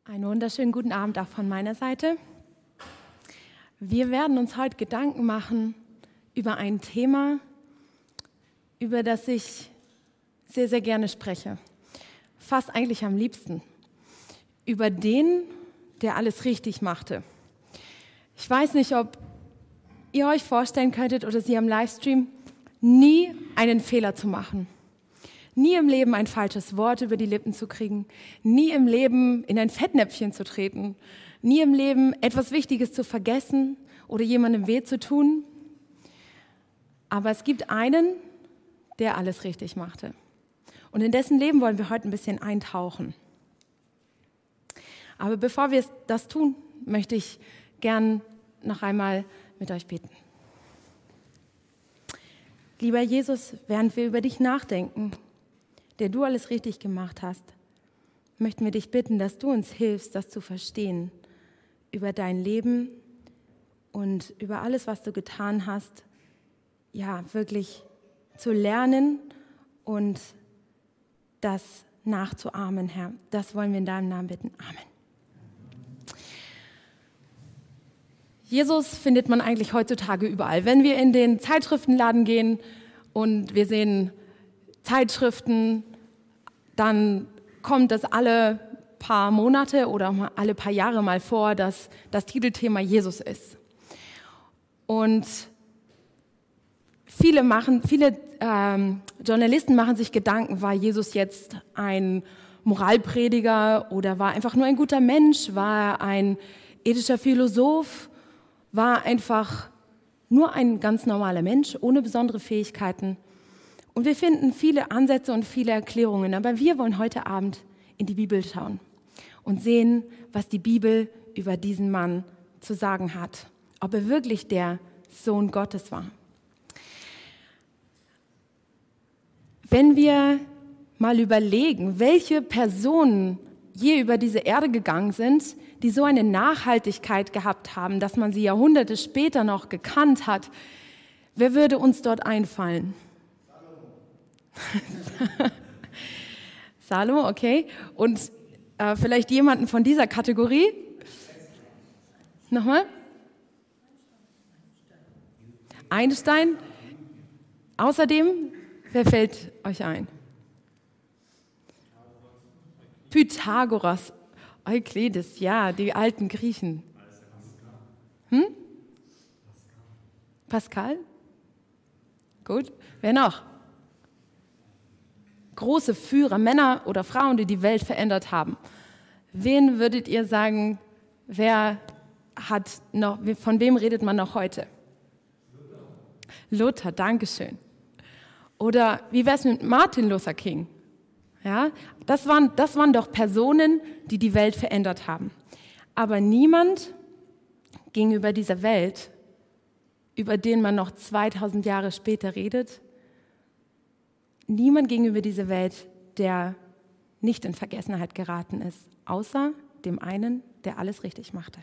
Einen wunderschönen guten Abend auch von meiner Seite. Wir werden uns heute Gedanken machen über ein Thema, über das ich sehr, sehr gerne spreche. Fast eigentlich am liebsten. Über den, der alles richtig machte. Ich weiß nicht, ob ihr euch vorstellen könntet oder Sie am Livestream, nie einen Fehler zu machen. Nie im Leben ein falsches Wort über die Lippen zu kriegen, nie im Leben in ein Fettnäpfchen zu treten, nie im Leben etwas Wichtiges zu vergessen oder jemandem weh zu tun. Aber es gibt einen, der alles richtig machte. Und in dessen Leben wollen wir heute ein bisschen eintauchen. Aber bevor wir das tun, möchte ich gern noch einmal mit euch beten. Lieber Jesus, während wir über dich nachdenken, der du alles richtig gemacht hast, möchten wir dich bitten, dass du uns hilfst, das zu verstehen, über dein Leben und über alles, was du getan hast, ja, wirklich zu lernen und das nachzuahmen, Herr. Das wollen wir in deinem Namen bitten. Amen. Jesus findet man eigentlich heutzutage überall. Wenn wir in den Zeitschriftenladen gehen und wir sehen Zeitschriften, dann kommt das alle paar Monate oder alle paar Jahre mal vor, dass das Titelthema Jesus ist. Und viele Journalisten machen sich Gedanken, war Jesus jetzt ein Moralprediger oder war einfach nur ein guter Mensch, war er ein ethischer Philosoph, war einfach nur ein ganz normaler Mensch ohne besondere Fähigkeiten. Und wir finden viele Ansätze und viele Erklärungen, aber wir wollen heute Abend in die Bibel schauen und sehen, was die Bibel über diesen Mann zu sagen hat, ob er wirklich der Sohn Gottes war. Wenn wir mal überlegen, welche Personen je über diese Erde gegangen sind, die so eine Nachhaltigkeit gehabt haben, dass man sie Jahrhunderte später noch gekannt hat, wer würde uns dort einfallen? Salomo, okay. Und vielleicht jemanden von dieser Kategorie? Nochmal? Einstein. Außerdem, wer fällt euch ein? Pythagoras, Euklides, ja, die alten Griechen. Pascal? Gut. Wer noch? Große Führer, Männer oder Frauen, die die Welt verändert haben. Wen würdet ihr sagen, von wem redet man noch heute? Luther, Dankeschön. Oder wie wäre es mit Martin Luther King? Ja, das waren doch Personen, die die Welt verändert haben. Aber niemand ging über diese Welt, über den man noch 2000 Jahre später redet. Niemand ging über diese Welt, der nicht in Vergessenheit geraten ist, außer dem einen, der alles richtig machte.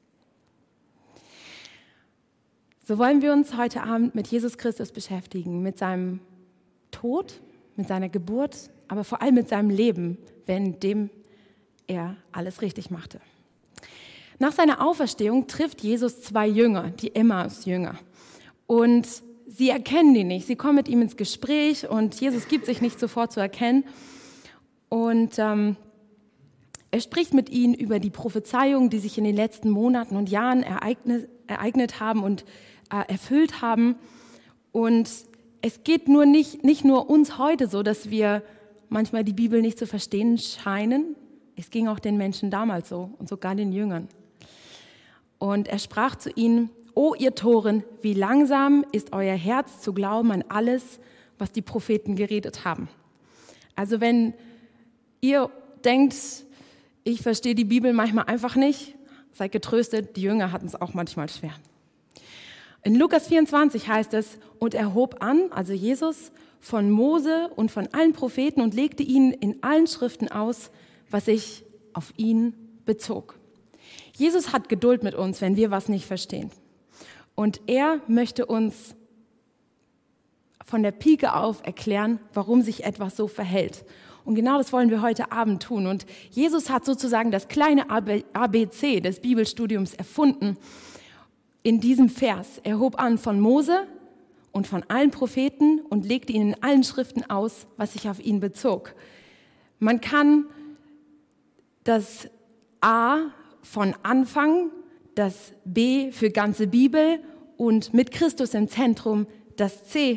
So wollen wir uns heute Abend mit Jesus Christus beschäftigen, mit seinem Tod, mit seiner Geburt, aber vor allem mit seinem Leben, dem er alles richtig machte. Nach seiner Auferstehung trifft Jesus zwei Jünger, die Emmaus-Jünger. Und sie erkennen ihn nicht. Sie kommen mit ihm ins Gespräch und Jesus gibt sich nicht sofort zu erkennen. Und er spricht mit ihnen über die Prophezeiungen, die sich in den letzten Monaten und Jahren ereignet haben und erfüllt haben. Und es geht nicht nur uns heute so, dass wir manchmal die Bibel nicht zu verstehen scheinen. Es ging auch den Menschen damals so und sogar den Jüngern. Und er sprach zu ihnen: O ihr Toren, wie langsam ist euer Herz zu glauben an alles, was die Propheten geredet haben. Also wenn ihr denkt, ich verstehe die Bibel manchmal einfach nicht, seid getröstet, die Jünger hatten es auch manchmal schwer. In Lukas 24 heißt es: Und er hob an, also Jesus, von Mose und von allen Propheten und legte ihnen in allen Schriften aus, was sich auf ihn bezog. Jesus hat Geduld mit uns, wenn wir was nicht verstehen. Und er möchte uns von der Pike auf erklären, warum sich etwas so verhält. Und genau das wollen wir heute Abend tun. Und Jesus hat sozusagen das kleine ABC des Bibelstudiums erfunden in diesem Vers. Er hob an von Mose und von allen Propheten und legte ihnen in allen Schriften aus, was sich auf ihn bezog. Man kann das A von Anfang, das B für ganze Bibel und mit Christus im Zentrum das C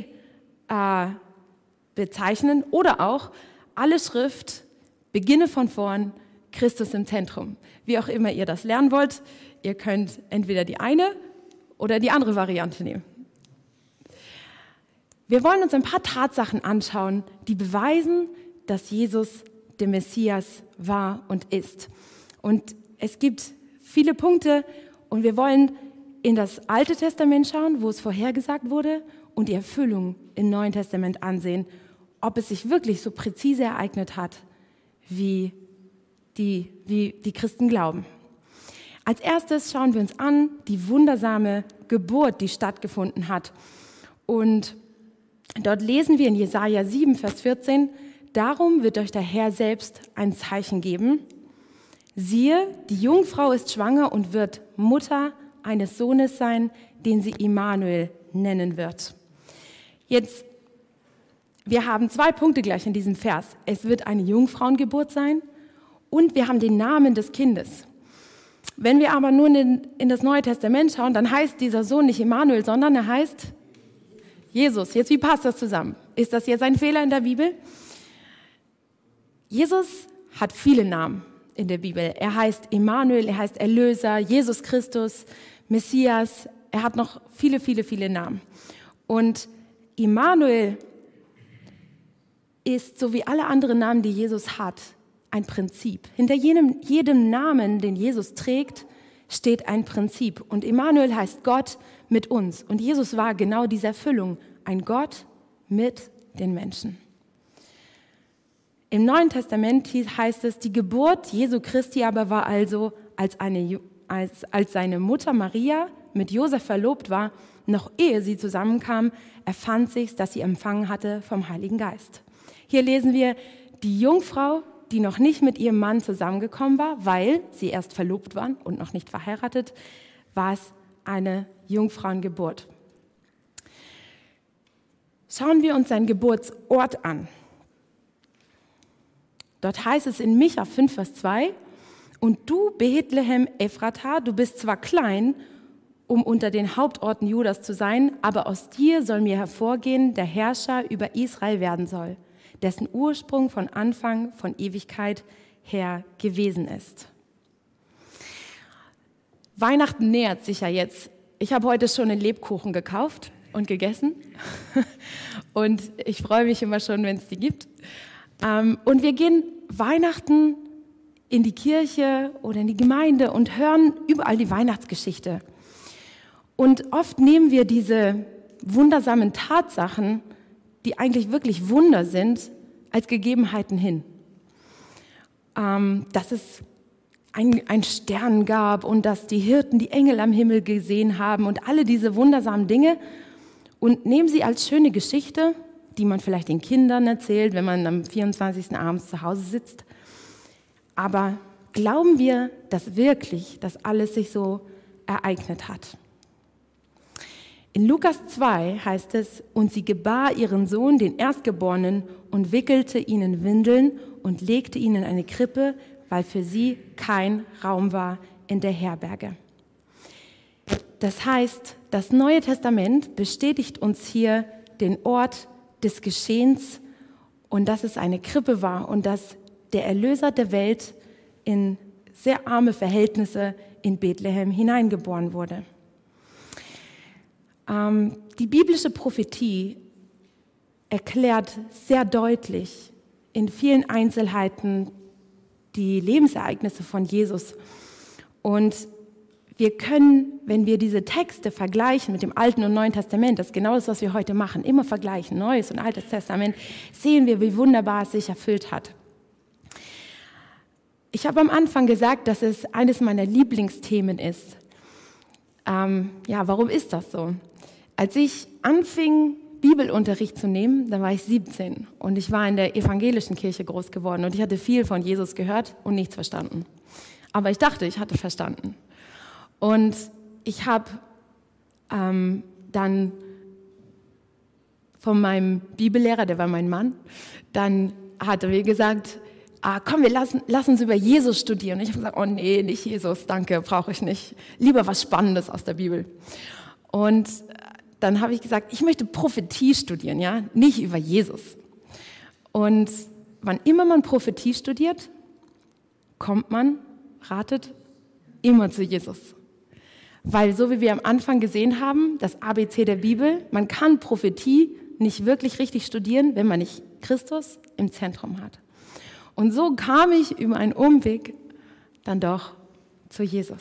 bezeichnen oder auch alle Schrift, beginne von vorn, Christus im Zentrum. Wie auch immer ihr das lernen wollt, ihr könnt entweder die eine oder die andere Variante nehmen. Wir wollen uns ein paar Tatsachen anschauen, die beweisen, dass Jesus der Messias war und ist. Und es gibt viele Punkte und wir wollen in das Alte Testament schauen, wo es vorhergesagt wurde, und die Erfüllung im Neuen Testament ansehen, ob es sich wirklich so präzise ereignet hat, wie die Christen glauben. Als erstes schauen wir uns an die wundersame Geburt, die stattgefunden hat. Und dort lesen wir in Jesaja 7, Vers 14, darum wird euch der Herr selbst ein Zeichen geben. Siehe, die Jungfrau ist schwanger und wird Mutter eines Sohnes sein, den sie Immanuel nennen wird. Jetzt, wir haben 2 Punkte gleich in diesem Vers. Es wird eine Jungfrauengeburt sein und wir haben den Namen des Kindes. Wenn wir aber nur in das Neue Testament schauen, dann heißt dieser Sohn nicht Immanuel, sondern er heißt Jesus. Jetzt, wie passt das zusammen? Ist das jetzt ein Fehler in der Bibel? Jesus hat viele Namen in der Bibel. Er heißt Immanuel, er heißt Erlöser, Jesus Christus, Messias. Er hat noch viele, viele, viele Namen. Und Immanuel ist, so wie alle anderen Namen, die Jesus hat, ein Prinzip. Hinter jedem Namen, den Jesus trägt, steht ein Prinzip. Und Immanuel heißt Gott mit uns. Und Jesus war genau diese Erfüllung, ein Gott mit den Menschen. Im Neuen Testament heißt es, die Geburt Jesu Christi aber war also, als seine Mutter Maria mit Josef verlobt war, noch ehe sie zusammenkamen, erfand sich, dass sie empfangen hatte vom Heiligen Geist. Hier lesen wir, die Jungfrau, die noch nicht mit ihrem Mann zusammengekommen war, weil sie erst verlobt waren und noch nicht verheiratet, war es eine Jungfrauengeburt. Schauen wir uns seinen Geburtsort an. Dort heißt es in Micha 5, Vers 2, und du, Bethlehem Ephrata, du bist zwar klein, um unter den Hauptorten Judas zu sein, aber aus dir soll mir hervorgehen, der Herrscher über Israel werden soll, dessen Ursprung von Anfang, von Ewigkeit her gewesen ist. Weihnachten nähert sich ja jetzt. Ich habe heute schon einen Lebkuchen gekauft und gegessen und ich freue mich immer schon, wenn es die gibt. Und wir gehen Weihnachten in die Kirche oder in die Gemeinde und hören überall die Weihnachtsgeschichte. Und oft nehmen wir diese wundersamen Tatsachen, die eigentlich wirklich Wunder sind, als Gegebenheiten hin. Dass es ein Stern gab und dass die Hirten die Engel am Himmel gesehen haben und alle diese wundersamen Dinge und nehmen sie als schöne Geschichte, die man vielleicht den Kindern erzählt, wenn man am 24. abends zu Hause sitzt. Aber glauben wir, dass wirklich das alles sich so ereignet hat? In Lukas 2 heißt es, und sie gebar ihren Sohn, den Erstgeborenen, und wickelte ihn in Windeln und legte ihn in eine Krippe, weil für sie kein Raum war in der Herberge. Das heißt, das Neue Testament bestätigt uns hier den Ort des Geschehens und dass es eine Krippe war und dass der Erlöser der Welt in sehr arme Verhältnisse in Bethlehem hineingeboren wurde. Die biblische Prophetie erklärt sehr deutlich in vielen Einzelheiten die Lebensereignisse von Jesus. Und wir können, wenn wir diese Texte vergleichen mit dem Alten und Neuen Testament, das ist genau das, was wir heute machen, immer vergleichen, Neues und Altes Testament, sehen wir, wie wunderbar es sich erfüllt hat. Ich habe am Anfang gesagt, dass es eines meiner Lieblingsthemen ist. Warum ist das so? Als ich anfing, Bibelunterricht zu nehmen, da war ich 17 und ich war in der evangelischen Kirche groß geworden und ich hatte viel von Jesus gehört und nichts verstanden. Aber ich dachte, ich hatte verstanden. Und ich habe dann von meinem Bibellehrer, der war mein Mann, dann hat er mir gesagt, komm, lass uns über Jesus studieren. Und ich habe gesagt, oh nee, nicht Jesus, danke, brauche ich nicht. Lieber was Spannendes aus der Bibel. Und dann habe ich gesagt, ich möchte Prophetie studieren, ja, nicht über Jesus. Und wann immer man Prophetie studiert, kommt man, ratet, immer zu Jesus. Weil so wie wir am Anfang gesehen haben, das ABC der Bibel, man kann Prophetie nicht wirklich richtig studieren, wenn man nicht Christus im Zentrum hat. Und so kam ich über einen Umweg dann doch zu Jesus.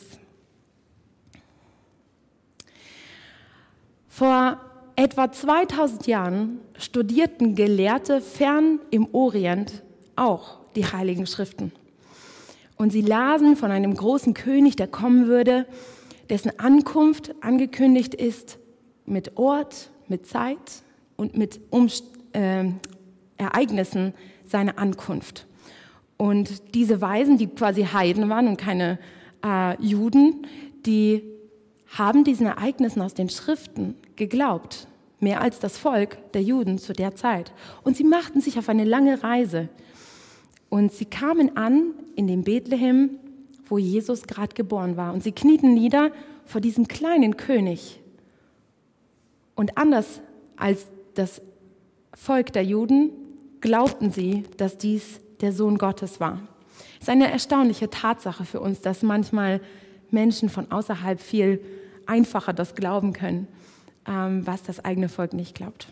Vor etwa 2000 Jahren studierten Gelehrte fern im Orient auch die Heiligen Schriften. Und sie lasen von einem großen König, der kommen würde, dessen Ankunft angekündigt ist mit Ort, mit Zeit und mit Ereignissen seiner Ankunft. Und diese Weisen, die quasi Heiden waren und keine Juden, die haben diesen Ereignissen aus den Schriften geglaubt, mehr als das Volk der Juden zu der Zeit. Und sie machten sich auf eine lange Reise. Und sie kamen an in dem Bethlehem, wo Jesus gerade geboren war. Und sie knieten nieder vor diesem kleinen König. Und anders als das Volk der Juden glaubten sie, dass dies der Sohn Gottes war. Es ist eine erstaunliche Tatsache für uns, dass manchmal Menschen von außerhalb viel einfacher das glauben können, was das eigene Volk nicht glaubt.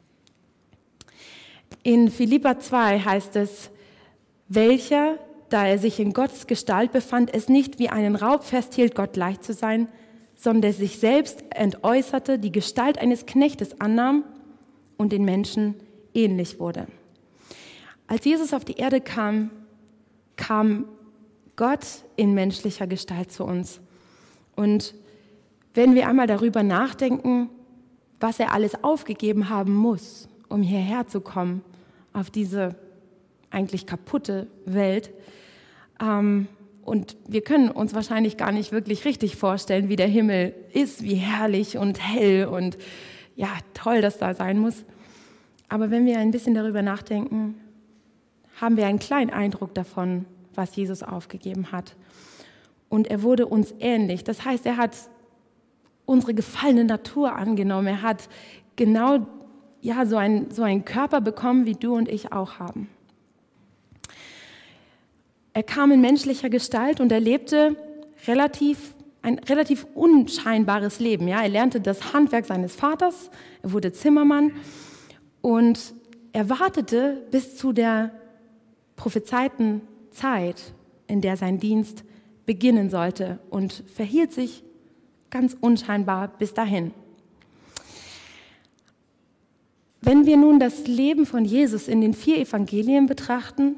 In Philipper 2 heißt es, welcher, da er sich in Gottes Gestalt befand, es nicht wie einen Raub festhielt, Gott gleich zu sein, sondern sich selbst entäußerte, die Gestalt eines Knechtes annahm und den Menschen ähnlich wurde. Als Jesus auf die Erde kam, kam Gott in menschlicher Gestalt zu uns. Und wenn wir einmal darüber nachdenken, was er alles aufgegeben haben muss, um hierher zu kommen, auf diese eigentlich kaputte Welt, und wir können uns wahrscheinlich gar nicht wirklich richtig vorstellen, wie der Himmel ist, wie herrlich und hell und ja, toll das da sein muss. Aber wenn wir ein bisschen darüber nachdenken, haben wir einen kleinen Eindruck davon, was Jesus aufgegeben hat. Und er wurde uns ähnlich. Das heißt, er hat unsere gefallene Natur angenommen. Er hat genau so einen Körper bekommen, wie du und ich auch haben. Er kam in menschlicher Gestalt und er lebte ein relativ unscheinbares Leben. Ja? Er lernte das Handwerk seines Vaters, er wurde Zimmermann und er wartete bis zu der prophezeiten Zeit, in der sein Dienst beginnen sollte und verhielt sich ganz unscheinbar bis dahin. Wenn wir nun das Leben von Jesus in den 4 Evangelien betrachten,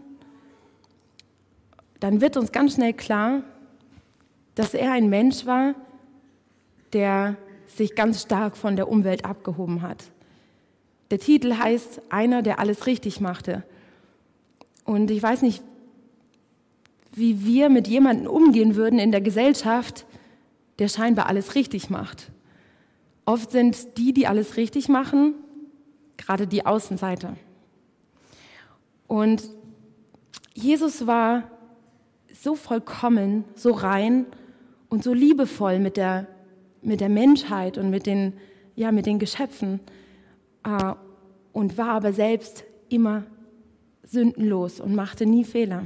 dann wird uns ganz schnell klar, dass er ein Mensch war, der sich ganz stark von der Umwelt abgehoben hat. Der Titel heißt, einer, der alles richtig machte. Und ich weiß nicht, wie wir mit jemandem umgehen würden in der Gesellschaft, der scheinbar alles richtig macht. Oft sind die alles richtig machen, gerade die Außenseiter. Und Jesus war so vollkommen, so rein und so liebevoll mit der Menschheit und mit den Geschöpfen und war aber selbst immer sündenlos und machte nie Fehler.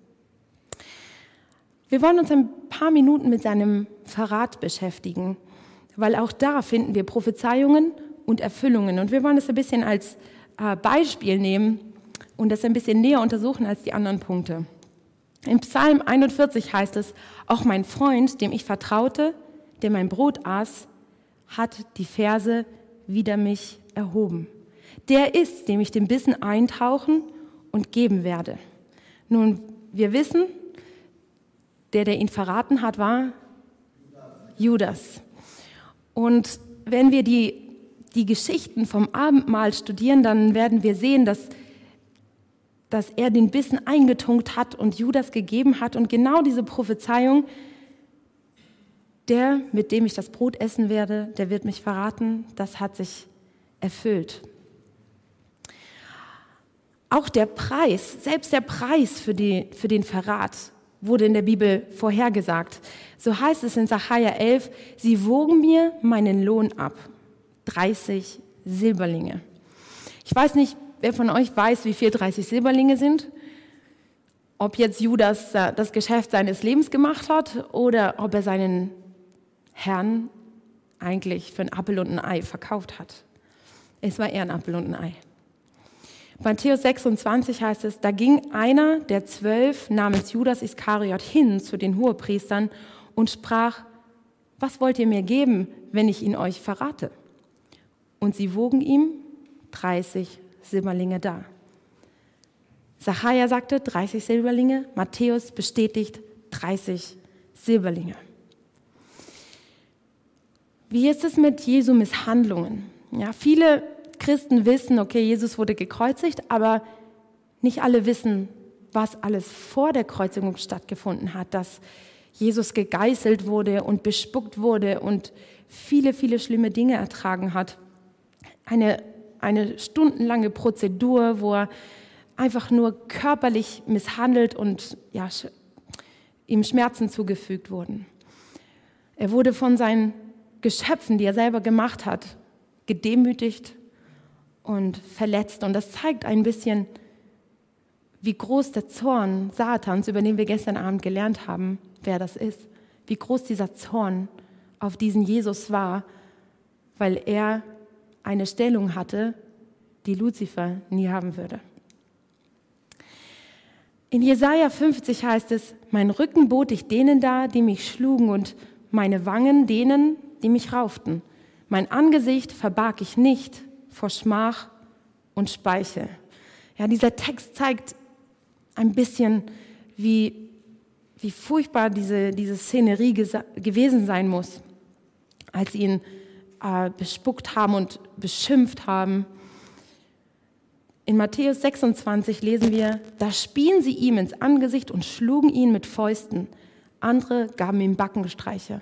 Wir wollen uns ein paar Minuten mit seinem Verrat beschäftigen, weil auch da finden wir Prophezeiungen und Erfüllungen. Und wir wollen das ein bisschen als Beispiel nehmen und das ein bisschen näher untersuchen als die anderen Punkte. Im Psalm 41 heißt es, auch mein Freund, dem ich vertraute, der mein Brot aß, hat die Ferse wider mich erhoben. Der ist, dem ich den Bissen eintauchen und geben werde. Nun, wir wissen, der ihn verraten hat, war Judas. Und wenn wir die die Geschichten vom Abendmahl studieren, dann werden wir sehen, dass er den Bissen eingetunkt hat und Judas gegeben hat. Und genau diese Prophezeiung, der, mit dem ich das Brot essen werde, der wird mich verraten, das hat sich erfüllt. Auch der Preis, selbst der Preis für den Verrat wurde in der Bibel vorhergesagt. So heißt es in Sacharja 11, sie wogen mir meinen Lohn ab, 30 Silberlinge. Ich weiß nicht, wer von euch weiß, wie viel 30 Silberlinge sind? Ob jetzt Judas das Geschäft seines Lebens gemacht hat oder ob er seinen Herrn eigentlich für ein Apfel und ein Ei verkauft hat. Es war eher ein Apfel und ein Ei. Matthäus 26 heißt es, da ging einer der 12 namens Judas Iskariot hin zu den Hohepriestern und sprach, was wollt ihr mir geben, wenn ich ihn euch verrate? Und sie wogen ihm 30 Silberlinge dar. Sacharja sagte 30 Silberlinge, Matthäus bestätigt 30 Silberlinge. Wie ist es mit Jesu Misshandlungen? Ja, viele Christen wissen, okay, Jesus wurde gekreuzigt, aber nicht alle wissen, was alles vor der Kreuzigung stattgefunden hat, dass Jesus gegeißelt wurde und bespuckt wurde und viele, viele schlimme Dinge ertragen hat. Eine stundenlange Prozedur, wo er einfach nur körperlich misshandelt und ja, ihm Schmerzen zugefügt wurden. Er wurde von seinen Geschöpfen, die er selber gemacht hat, gedemütigt und verletzt. Und das zeigt ein bisschen, wie groß der Zorn Satans, über den wir gestern Abend gelernt haben, wer das ist, wie groß dieser Zorn auf diesen Jesus war, weil er eine Stellung hatte, die Luzifer nie haben würde. In Jesaja 50 heißt es, mein Rücken bot ich denen dar, die mich schlugen, und meine Wangen denen, die mich rauften. Mein Angesicht verbarg ich nicht vor Schmach und Speichel. Ja, dieser Text zeigt ein bisschen, wie furchtbar diese Szenerie gewesen sein muss, als sie ihn bespuckt haben und beschimpft haben. In Matthäus 26 lesen wir, da spien sie ihm ins Angesicht und schlugen ihn mit Fäusten. Andere gaben ihm Backenstreiche.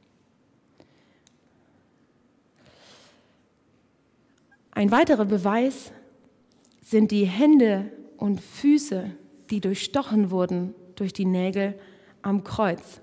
Ein weiterer Beweis sind die Hände und Füße, die durchstochen wurden durch die Nägel am Kreuz.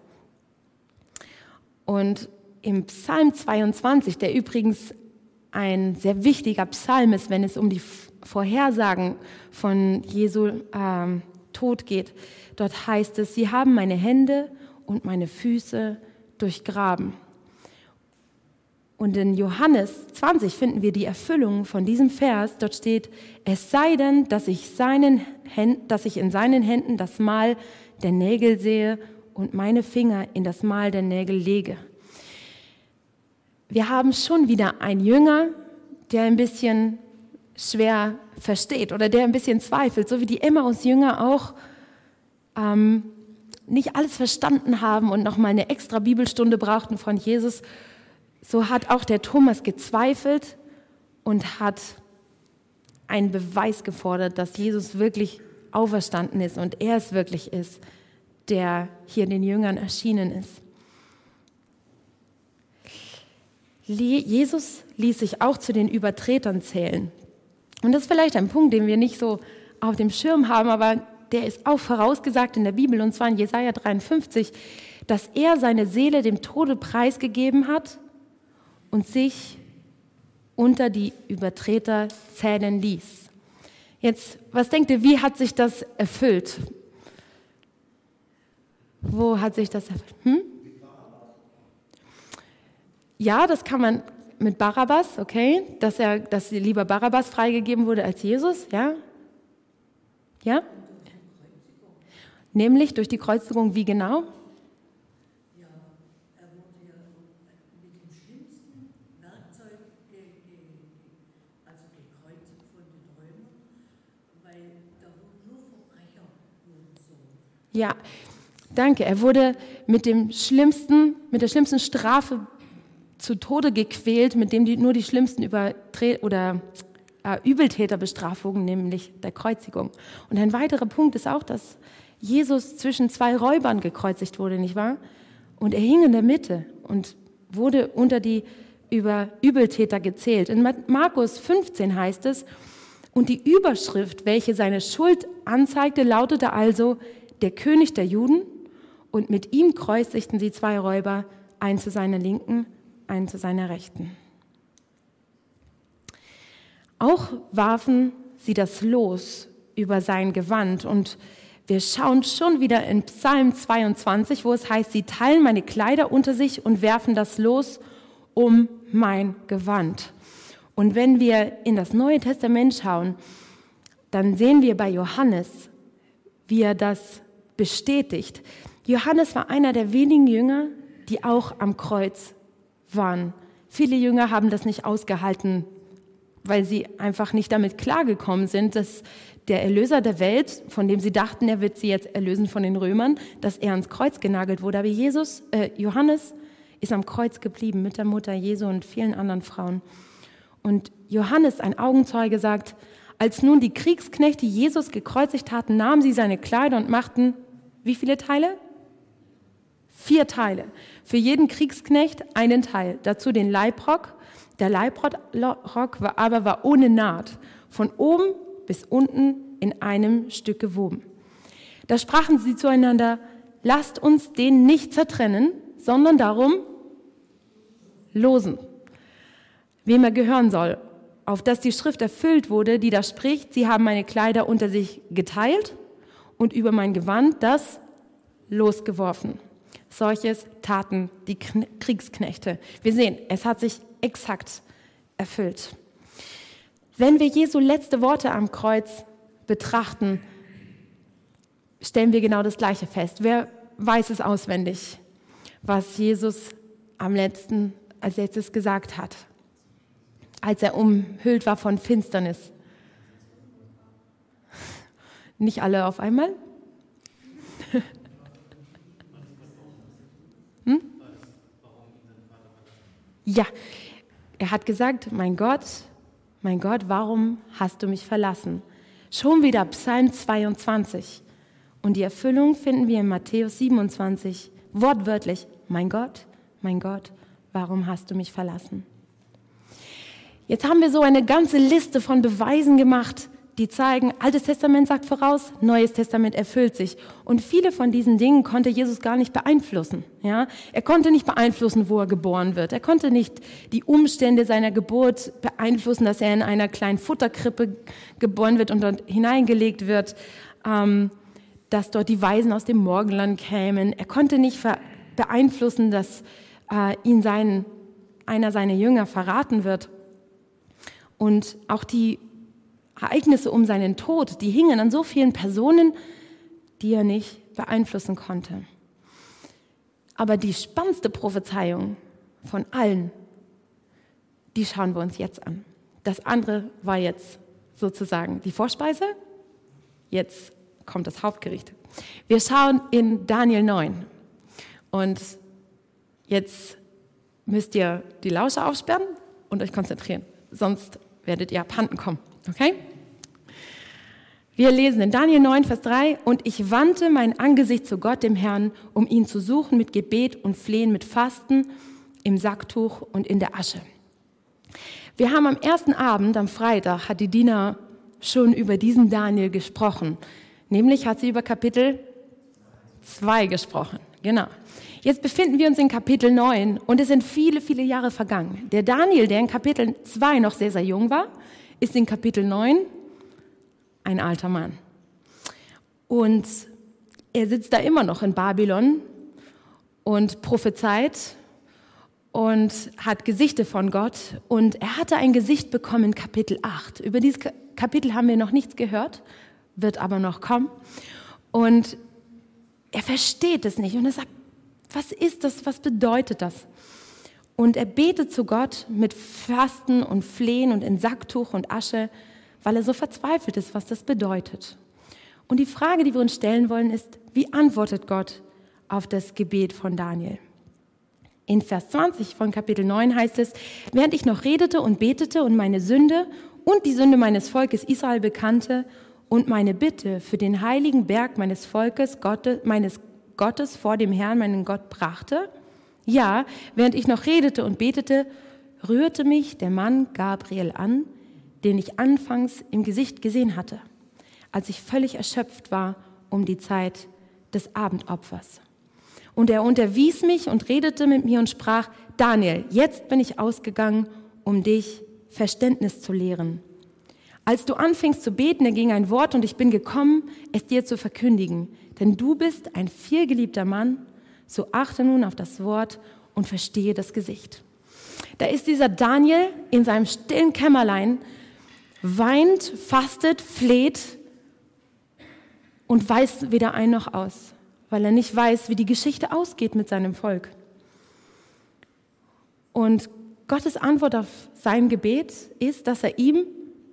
Und im Psalm 22, der übrigens ein sehr wichtiger Psalm ist, wenn es um die Vorhersagen von Jesu Tod geht, dort heißt es, sie haben meine Hände und meine Füße durchgraben. Und in Johannes 20 finden wir die Erfüllung von diesem Vers. Dort steht, es sei denn, dass ich in seinen Händen das Mal der Nägel sehe und meine Finger in das Mal der Nägel lege. Wir haben schon wieder einen Jünger, der ein bisschen schwer versteht oder der ein bisschen zweifelt, so wie die Emmaus-Jünger auch nicht alles verstanden haben und nochmal eine extra Bibelstunde brauchten von Jesus. So hat auch der Thomas gezweifelt und hat einen Beweis gefordert, dass Jesus wirklich auferstanden ist und er es wirklich ist, der hier den Jüngern erschienen ist. Jesus ließ sich auch zu den Übertretern zählen. Und das ist vielleicht ein Punkt, den wir nicht so auf dem Schirm haben, aber der ist auch vorausgesagt in der Bibel, und zwar in Jesaja 53, dass er seine Seele dem Tode preisgegeben hat und sich unter die Übertreter zählen ließ. Jetzt, was denkt ihr, wie hat sich das erfüllt? Wo hat sich das erfüllt? Ja, das kann man mit Barabbas, okay, dass lieber Barabbas freigegeben wurde als Jesus, ja? Ja? Nämlich durch die Kreuzigung, wie genau? Ja, er wurde ja mit dem schlimmsten Werkzeug gekreuzigt von den Römern, weil da wurden nur Verbrecher so. Ja, danke. Er wurde mit der schlimmsten Strafe zu Tode gequält, mit dem die nur die schlimmsten Übeltäterbestrafungen, nämlich der Kreuzigung. Und ein weiterer Punkt ist auch, dass Jesus zwischen zwei Räubern gekreuzigt wurde, nicht wahr? Und er hing in der Mitte und wurde unter die Übeltäter gezählt. In Markus 15 heißt es, und die Überschrift, welche seine Schuld anzeigte, lautete also, der König der Juden, und mit ihm kreuzigten sie zwei Räuber, einen zu seiner Linken, einen zu seiner Rechten. Auch warfen sie das Los über sein Gewand und wir schauen schon wieder in Psalm 22, wo es heißt, sie teilen meine Kleider unter sich und werfen das Los um mein Gewand. Und wenn wir in das Neue Testament schauen, dann sehen wir bei Johannes, wie er das bestätigt. Johannes war einer der wenigen Jünger, die auch am Kreuz waren. Viele Jünger haben das nicht ausgehalten, weil sie einfach nicht damit klargekommen sind, dass der Erlöser der Welt, von dem sie dachten, er wird sie jetzt erlösen von den Römern, dass er ans Kreuz genagelt wurde. Aber Johannes ist am Kreuz geblieben mit der Mutter Jesu und vielen anderen Frauen. Und Johannes, ein Augenzeuge, sagt, als nun die Kriegsknechte Jesus gekreuzigt hatten, nahmen sie seine Kleider und machten, wie viele Teile? 4 Teile. Für jeden Kriegsknecht einen Teil. Dazu den Leibrock. Der Leibrock war ohne Naht, von oben bis unten in einem Stück gewoben. Da sprachen sie zueinander, lasst uns den nicht zertrennen, sondern darum losen, wem er gehören soll, auf dass die Schrift erfüllt wurde, die da spricht, sie haben meine Kleider unter sich geteilt und über mein Gewand das losgeworfen. Solches taten die Kriegsknechte. Wir sehen, es hat sich exakt erfüllt. Wenn wir Jesu letzte Worte am Kreuz betrachten, stellen wir genau das Gleiche fest. Wer weiß es auswendig, was Jesus als letztes gesagt hat, als er umhüllt war von Finsternis? Nicht alle auf einmal? Ja, er hat gesagt, mein Gott, warum hast du mich verlassen? Schon wieder Psalm 22. Und die Erfüllung finden wir in Matthäus 27, wortwörtlich, mein Gott, warum hast du mich verlassen? Jetzt haben wir so eine ganze Liste von Beweisen gemacht, die zeigen, Altes Testament sagt voraus, Neues Testament erfüllt sich. Und viele von diesen Dingen konnte Jesus gar nicht beeinflussen. Ja? Er konnte nicht beeinflussen, wo er geboren wird. Er konnte nicht die Umstände seiner Geburt beeinflussen, dass er in einer kleinen Futterkrippe geboren wird und dort hineingelegt wird, dass dort die Weisen aus dem Morgenland kämen. Er konnte nicht beeinflussen, dass ihn einer seiner Jünger verraten wird. Und auch die Ereignisse um seinen Tod, die hingen an so vielen Personen, die er nicht beeinflussen konnte. Aber die spannendste Prophezeiung von allen, die schauen wir uns jetzt an. Das andere war jetzt sozusagen die Vorspeise. Jetzt kommt das Hauptgericht. Wir schauen in Daniel 9. Und jetzt müsst ihr die Lauscher aufsperren und euch konzentrieren. Sonst werdet ihr abhanden kommen. Okay? Wir lesen in Daniel 9, Vers 3, und ich wandte mein Angesicht zu Gott, dem Herrn, um ihn zu suchen mit Gebet und Flehen, mit Fasten, im Sacktuch und in der Asche. Wir haben am ersten Abend, am Freitag, hat die Dina schon über diesen Daniel gesprochen. Nämlich hat sie über Kapitel 2 gesprochen. Genau. Jetzt befinden wir uns in Kapitel 9 und es sind viele, viele Jahre vergangen. Der Daniel, der in Kapitel 2 noch sehr, sehr jung war, ist in Kapitel 9 ein alter Mann. Und er sitzt da immer noch in Babylon und prophezeit und hat Gesichte von Gott. Und er hatte ein Gesicht bekommen in Kapitel 8. Über dieses Kapitel haben wir noch nichts gehört, wird aber noch kommen. Und er versteht es nicht und er sagt, was ist das, was bedeutet das? Und er betet zu Gott mit Fasten und Flehen und in Sacktuch und Asche, weil er so verzweifelt ist, was das bedeutet. Und die Frage, die wir uns stellen wollen, ist, wie antwortet Gott auf das Gebet von Daniel? In Vers 20 von Kapitel 9 heißt es, während ich noch redete und betete und meine Sünde und die Sünde meines Volkes Israel bekannte und meine Bitte für den heiligen Berg meines Volkes, meines Gottes vor dem Herrn, meinen Gott, brachte, ja, während ich noch redete und betete, rührte mich der Mann Gabriel an, den ich anfangs im Gesicht gesehen hatte, als ich völlig erschöpft war um die Zeit des Abendopfers. Und er unterwies mich und redete mit mir und sprach, Daniel, jetzt bin ich ausgegangen, um dich Verständnis zu lehren. Als du anfingst zu beten, erging ein Wort und ich bin gekommen, es dir zu verkündigen. Denn du bist ein vielgeliebter Mann, so achte nun auf das Wort und verstehe das Gesicht. Da ist dieser Daniel in seinem stillen Kämmerlein, weint, fastet, fleht und weiß weder ein noch aus, weil er nicht weiß, wie die Geschichte ausgeht mit seinem Volk. Und Gottes Antwort auf sein Gebet ist, dass er ihm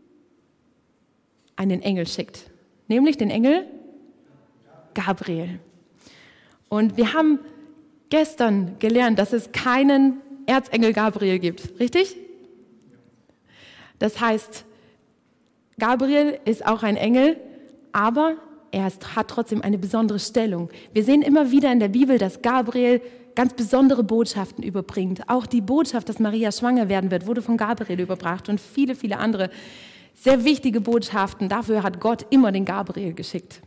einen Engel schickt, nämlich den Engel Gabriel. Und wir haben gestern gelernt, dass es keinen Erzengel Gabriel gibt, richtig? Das heißt, Gabriel ist auch ein Engel, aber hat trotzdem eine besondere Stellung. Wir sehen immer wieder in der Bibel, dass Gabriel ganz besondere Botschaften überbringt. Auch die Botschaft, dass Maria schwanger werden wird, wurde von Gabriel überbracht und viele, viele andere sehr wichtige Botschaften. Dafür hat Gott immer den Gabriel geschickt.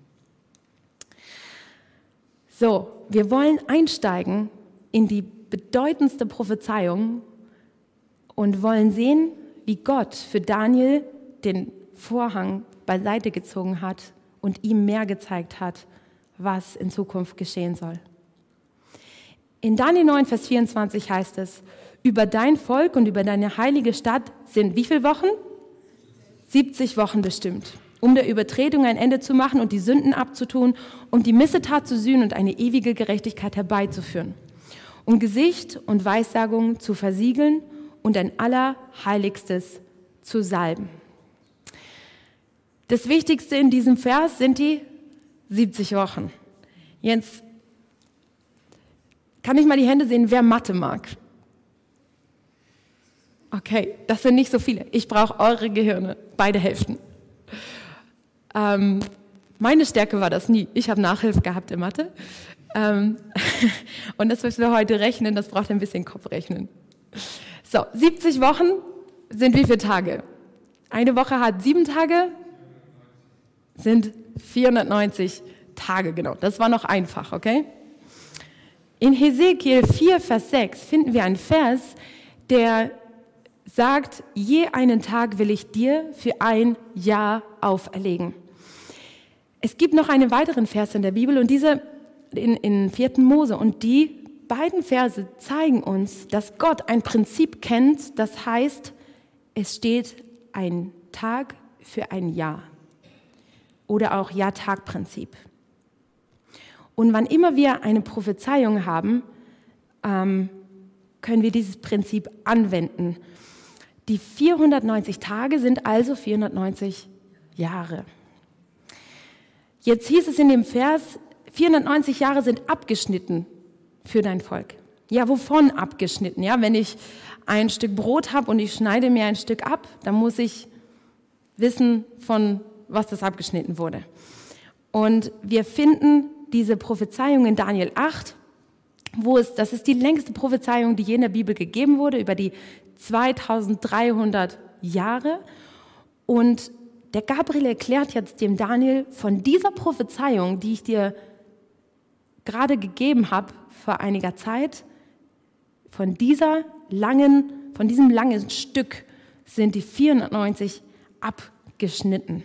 So, wir wollen einsteigen in die bedeutendste Prophezeiung und wollen sehen, wie Gott für Daniel den Vorhang beiseite gezogen hat und ihm mehr gezeigt hat, was in Zukunft geschehen soll. In Daniel 9, Vers 24 heißt es, über dein Volk und über deine heilige Stadt sind wie viele Wochen? 70 Wochen bestimmt, um der Übertretung ein Ende zu machen und die Sünden abzutun, um die Missetat zu sühnen und eine ewige Gerechtigkeit herbeizuführen, um Gesicht und Weissagung zu versiegeln und ein Allerheiligstes zu salben. Das Wichtigste in diesem Vers sind die 70 Wochen. Jetzt kann ich mal die Hände sehen, wer Mathe mag. Okay, das sind nicht so viele. Ich brauche eure Gehirne, beide Hälften. Meine Stärke war das nie. Ich habe Nachhilfe gehabt in Mathe. Und das, was wir heute rechnen, das braucht ein bisschen Kopfrechnen. So, 70 Wochen sind wie viele Tage? Eine Woche hat 7 Tage, sind 490 Tage, genau. Das war noch einfach, okay? In Hesekiel 4, Vers 6 finden wir einen Vers, der sagt, je einen Tag will ich dir für ein Jahr auferlegen. Es gibt noch einen weiteren Vers in der Bibel und dieser in 4. Mose. Und die beiden Verse zeigen uns, dass Gott ein Prinzip kennt, das heißt, es steht ein Tag für ein Jahr. Oder auch Jahr-Tag-Prinzip. Und wann immer wir eine Prophezeiung haben, können wir dieses Prinzip anwenden. Die 490 Tage sind also 490 Jahre. Jetzt hieß es in dem Vers, 490 Jahre sind abgeschnitten für dein Volk. Ja, wovon abgeschnitten? Ja, wenn ich ein Stück Brot habe und ich schneide mir ein Stück ab, dann muss ich wissen, von was das abgeschnitten wurde. Und wir finden diese Prophezeiung in Daniel 8, das ist die längste Prophezeiung, die je in der Bibel gegeben wurde, über die 2300 Jahre. Und der Gabriel erklärt jetzt dem Daniel von dieser Prophezeiung, die ich dir gerade gegeben habe vor einiger Zeit, von diesem langen Stück sind die 490 abgeschnitten.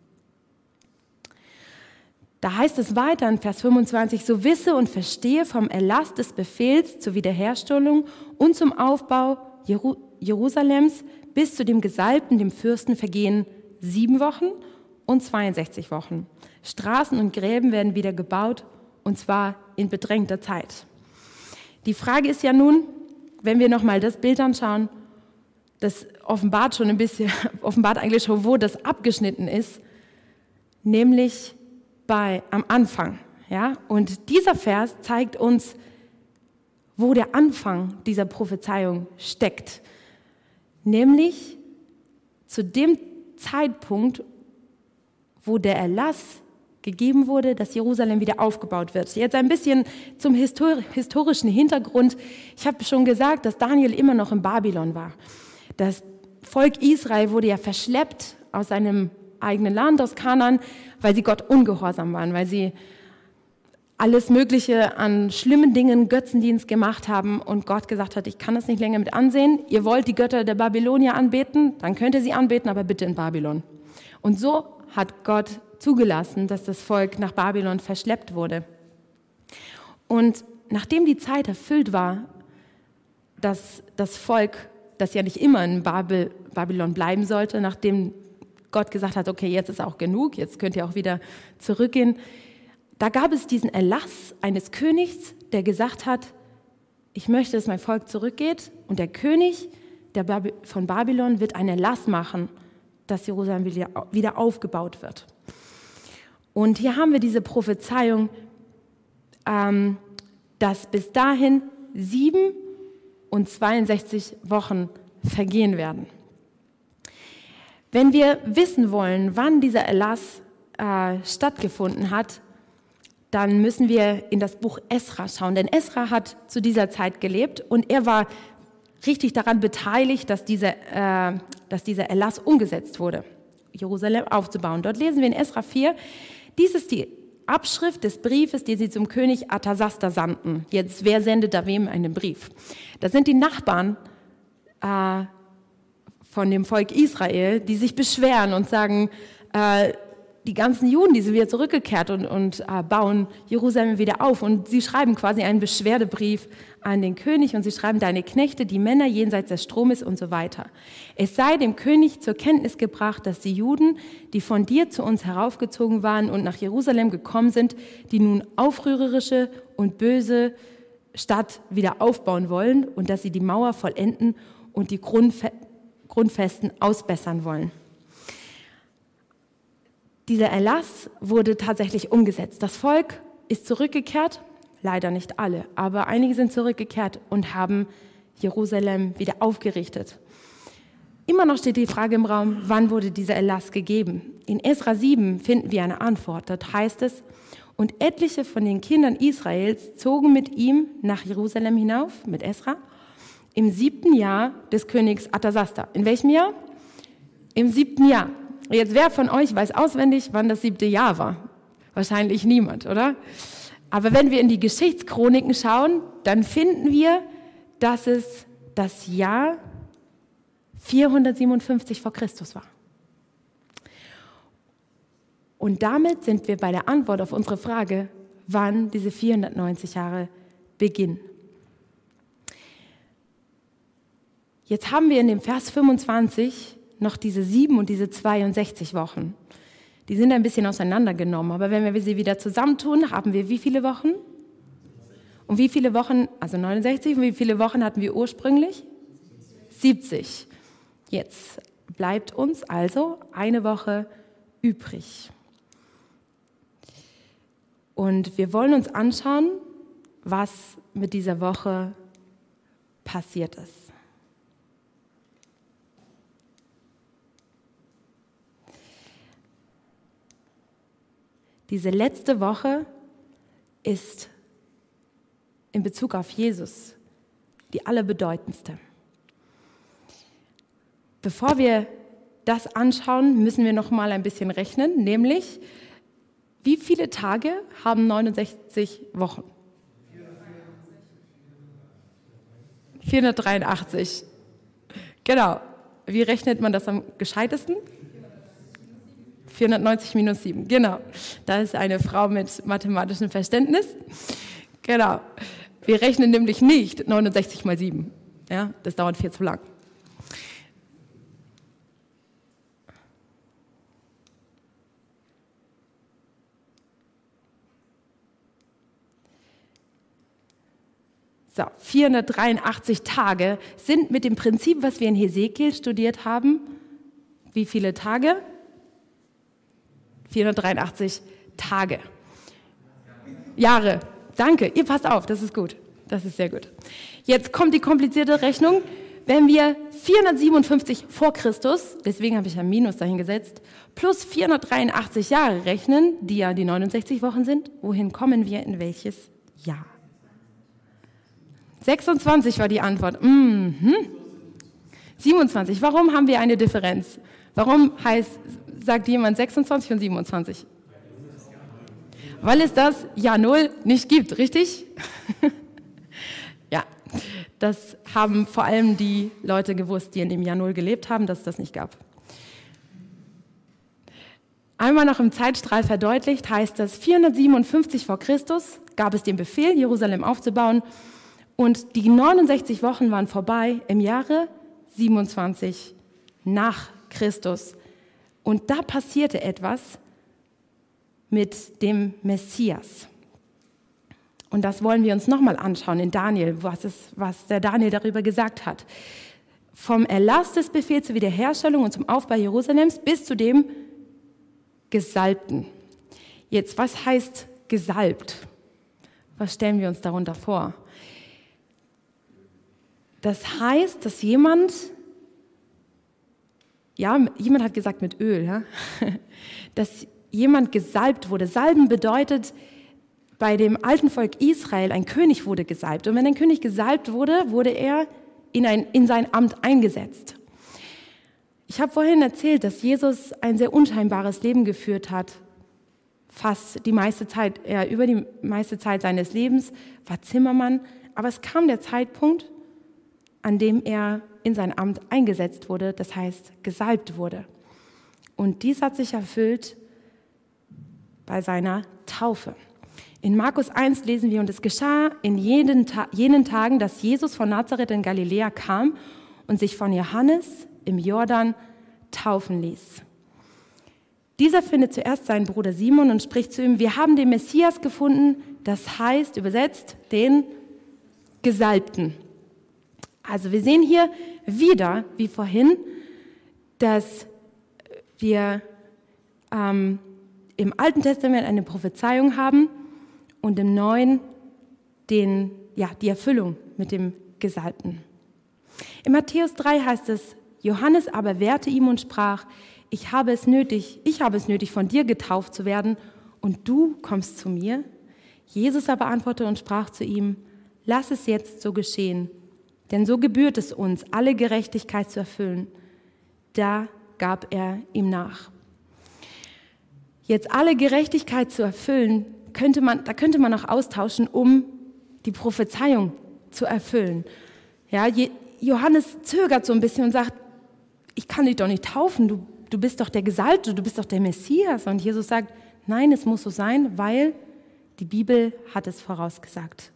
Da heißt es weiter in Vers 25, so wisse und verstehe vom Erlass des Befehls zur Wiederherstellung und zum Aufbau Jerusalems bis zu dem Gesalbten, dem Fürsten, vergehen 7 Wochen und 62 Wochen. Straßen und Gräben werden wieder gebaut, und zwar in bedrängter Zeit. Die Frage ist ja nun, wenn wir nochmal das Bild anschauen, das offenbart eigentlich schon, wo das abgeschnitten ist, nämlich am Anfang. Ja? Und dieser Vers zeigt uns, wo der Anfang dieser Prophezeiung steckt. Nämlich zu dem Zeitpunkt, wo der Erlass gegeben wurde, dass Jerusalem wieder aufgebaut wird. Jetzt ein bisschen zum historischen Hintergrund. Ich habe schon gesagt, dass Daniel immer noch in Babylon war. Das Volk Israel wurde ja verschleppt aus seinem eigenen Land, aus Kanaan, weil sie Gott ungehorsam waren, weil sie alles Mögliche an schlimmen Dingen, Götzendienst gemacht haben und Gott gesagt hat, ich kann das nicht länger mit ansehen. Ihr wollt die Götter der Babylonier anbeten, dann könnt ihr sie anbeten, aber bitte in Babylon. Und so hat Gott zugelassen, dass das Volk nach Babylon verschleppt wurde. Und nachdem die Zeit erfüllt war, dass das Volk, das ja nicht immer in Babylon bleiben sollte, nachdem Gott gesagt hat, okay, jetzt ist auch genug, jetzt könnt ihr auch wieder zurückgehen, da gab es diesen Erlass eines Königs, der gesagt hat, ich möchte, dass mein Volk zurückgeht. Und der König von Babylon wird einen Erlass machen, dass Jerusalem wieder aufgebaut wird. Und hier haben wir diese Prophezeiung, dass bis dahin 7 und 62 Wochen vergehen werden. Wenn wir wissen wollen, wann dieser Erlass stattgefunden hat, dann müssen wir in das Buch Esra schauen. Denn Esra hat zu dieser Zeit gelebt und er war richtig daran beteiligt, dass dieser Erlass umgesetzt wurde, Jerusalem aufzubauen. Dort lesen wir in Esra 4, dies ist die Abschrift des Briefes, den sie zum König Artasasta sandten. Jetzt, wer sendet da wem einen Brief? Das sind die Nachbarn von dem Volk Israel, die sich beschweren und sagen, die ganzen Juden, die sind wieder zurückgekehrt und bauen Jerusalem wieder auf. Und sie schreiben quasi einen Beschwerdebrief an den König und sie schreiben, deine Knechte, die Männer jenseits des Stromes und so weiter. Es sei dem König zur Kenntnis gebracht, dass die Juden, die von dir zu uns heraufgezogen waren und nach Jerusalem gekommen sind, die nun aufrührerische und böse Stadt wieder aufbauen wollen und dass sie die Mauer vollenden und die Grundfesten ausbessern wollen. Dieser Erlass wurde tatsächlich umgesetzt. Das Volk ist zurückgekehrt, leider nicht alle, aber einige sind zurückgekehrt und haben Jerusalem wieder aufgerichtet. Immer noch steht die Frage im Raum, wann wurde dieser Erlass gegeben? In Esra 7 finden wir eine Antwort. Dort heißt es, und etliche von den Kindern Israels zogen mit ihm nach Jerusalem hinauf, mit Esra, im 7. Jahr des Königs Artasasta. In welchem Jahr? Im 7. Jahr. Jetzt, wer von euch weiß auswendig, wann das 7. Jahr war? Wahrscheinlich niemand, oder? Aber wenn wir in die Geschichtschroniken schauen, dann finden wir, dass es das Jahr 457 vor Christus war. Und damit sind wir bei der Antwort auf unsere Frage, wann diese 490 Jahre beginnen. Jetzt haben wir in dem Vers 25 noch diese 7 und diese 62 Wochen. Die sind ein bisschen auseinandergenommen, aber wenn wir sie wieder zusammentun, haben wir wie viele Wochen? Und wie viele Wochen, also 69, und wie viele Wochen hatten wir ursprünglich? 70. Jetzt bleibt uns also eine Woche übrig. Und wir wollen uns anschauen, was mit dieser Woche passiert ist. Diese letzte Woche ist in Bezug auf Jesus die allerbedeutendste. Bevor wir das anschauen, müssen wir noch mal ein bisschen rechnen, nämlich wie viele Tage haben 69 Wochen? 483. Genau. Wie rechnet man das am gescheitesten? 490 minus 7, genau. Da ist eine Frau mit mathematischem Verständnis. Genau. Wir rechnen nämlich nicht 69 mal 7. Ja, das dauert viel zu lang. So, 483 Tage sind mit dem Prinzip, was wir in Hesekiel studiert haben, wie viele Tage? 483 Tage. Jahre. Danke, ihr passt auf, das ist gut. Das ist sehr gut. Jetzt kommt die komplizierte Rechnung. Wenn wir 457 vor Christus, deswegen habe ich ein Minus dahin gesetzt, plus 483 Jahre rechnen, die ja die 69 Wochen sind, wohin kommen wir in welches Jahr? 26 war die Antwort. 27. Warum haben wir eine Differenz? Warum sagt jemand 26 und 27? Weil es das Jahr Null nicht gibt, richtig? Ja, das haben vor allem die Leute gewusst, die in dem Jahr Null gelebt haben, dass es das nicht gab. Einmal noch im Zeitstrahl verdeutlicht, heißt das, 457 vor Christus gab es den Befehl, Jerusalem aufzubauen, und die 69 Wochen waren vorbei im Jahre 27 nach Christus. Und da passierte etwas mit dem Messias. Und das wollen wir uns nochmal anschauen in Daniel, was der Daniel darüber gesagt hat. Vom Erlass des Befehls zur Wiederherstellung und zum Aufbau Jerusalems bis zu dem Gesalbten. Jetzt, was heißt gesalbt? Was stellen wir uns darunter vor? Das heißt, dass jemand hat gesagt mit Öl, ja? Dass jemand gesalbt wurde. Salben bedeutet, bei dem alten Volk Israel, ein König wurde gesalbt. Und wenn ein König gesalbt wurde, wurde er in sein Amt eingesetzt. Ich habe vorhin erzählt, dass Jesus ein sehr unscheinbares Leben geführt hat. Fast die meiste Zeit, über die meiste Zeit seines Lebens war Zimmermann. Aber es kam der Zeitpunkt, an dem er in sein Amt eingesetzt wurde, das heißt gesalbt wurde. Und dies hat sich erfüllt bei seiner Taufe. In Markus 1 lesen wir, und es geschah in jenen Tagen, dass Jesus von Nazareth in Galiläa kam und sich von Johannes im Jordan taufen ließ. Dieser findet zuerst seinen Bruder Simon und spricht zu ihm: Wir haben den Messias gefunden, das heißt übersetzt den Gesalbten. Also wir sehen hier wieder, wie vorhin, dass wir im Alten Testament eine Prophezeiung haben und im Neuen die Erfüllung mit dem Gesalbten. In Matthäus 3 heißt es: Johannes aber wehrte ihm und sprach: Ich habe es nötig, von dir getauft zu werden, und du kommst zu mir? Jesus aber antwortete und sprach zu ihm: Lass es jetzt so geschehen, denn so gebührt es uns, alle Gerechtigkeit zu erfüllen. Da gab er ihm nach. Jetzt alle Gerechtigkeit zu erfüllen, könnte man auch austauschen, um die Prophezeiung zu erfüllen. Ja, Johannes zögert so ein bisschen und sagt: Ich kann dich doch nicht taufen, du bist doch der Gesalbte, du bist doch der Messias. Und Jesus sagt: Nein, es muss so sein, weil die Bibel hat es vorausgesagt.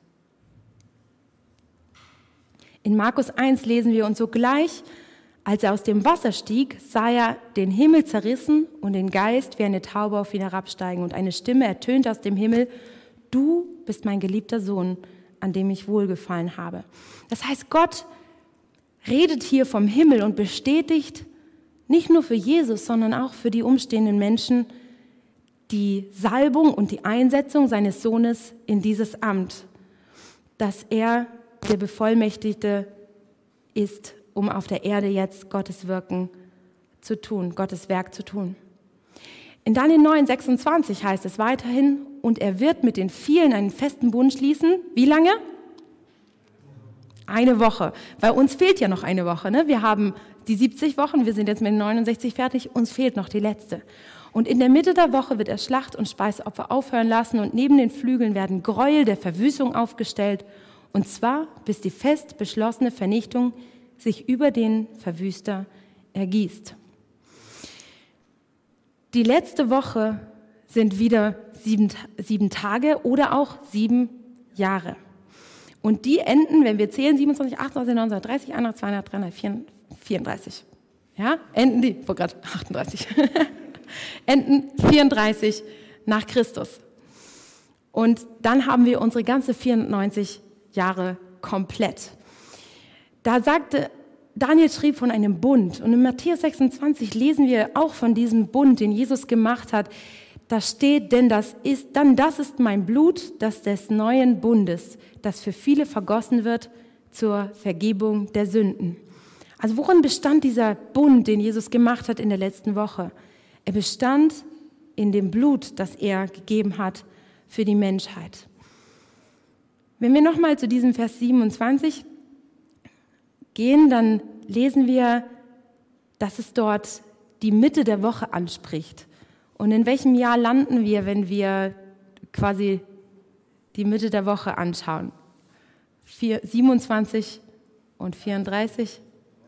In Markus 1 lesen wir: Und sogleich, als er aus dem Wasser stieg, sah er den Himmel zerrissen und den Geist wie eine Taube auf ihn herabsteigen. Und eine Stimme ertönte aus dem Himmel: Du bist mein geliebter Sohn, an dem ich wohlgefallen habe. Das heißt, Gott redet hier vom Himmel und bestätigt nicht nur für Jesus, sondern auch für die umstehenden Menschen die Salbung und die Einsetzung seines Sohnes in dieses Amt, dass er der Bevollmächtigte ist, um auf der Erde jetzt Gottes Wirken zu tun, Gottes Werk zu tun. In Daniel 9,26 heißt es weiterhin: Und er wird mit den vielen einen festen Bund schließen. Wie lange? Eine Woche. Bei uns fehlt ja noch eine Woche. Ne? Wir haben die 70 Wochen, wir sind jetzt mit den 69 fertig, uns fehlt noch die letzte. Und in der Mitte der Woche wird er Schlacht- und Speisopfer aufhören lassen, und neben den Flügeln werden Gräuel der Verwüstung aufgestellt, und zwar bis die fest beschlossene Vernichtung sich über den Verwüster ergießt. Die letzte Woche sind wieder 7 Tage oder auch 7 Jahre. Und die enden, wenn wir zählen, 27, 28, 29, 30, 31, 32, 300, 34. Ja, enden die, gerade 38. Enden 34 nach Christus. Und dann haben wir unsere ganze 94 Jahre komplett. Da sagte, Daniel schrieb von einem Bund. Und in Matthäus 26 lesen wir auch von diesem Bund, den Jesus gemacht hat, Da steht, das ist mein Blut, das des neuen Bundes, das für viele vergossen wird zur Vergebung der Sünden. Also worin bestand dieser Bund, den Jesus gemacht hat in der letzten Woche? Er bestand in dem Blut, das er gegeben hat für die Menschheit. Wenn wir nochmal zu diesem Vers 27 gehen, dann lesen wir, dass es dort die Mitte der Woche anspricht. Und in welchem Jahr landen wir, wenn wir quasi die Mitte der Woche anschauen? 27 und 34?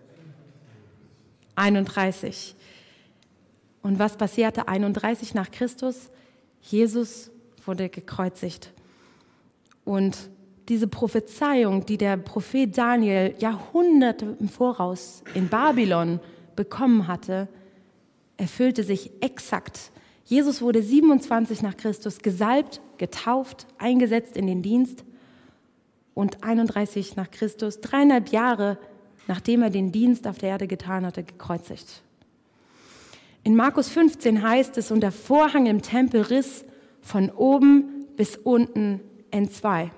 31. Und was passierte 31 nach Christus? Jesus wurde gekreuzigt. Und diese Prophezeiung, die der Prophet Daniel Jahrhunderte im Voraus in Babylon bekommen hatte, erfüllte sich exakt. Jesus wurde 27 nach Christus gesalbt, getauft, eingesetzt in den Dienst und 31 nach Christus, 3,5 Jahre nachdem er den Dienst auf der Erde getan hatte, gekreuzigt. In Markus 15 heißt es, und der Vorhang im Tempel riss von oben bis unten entzwei.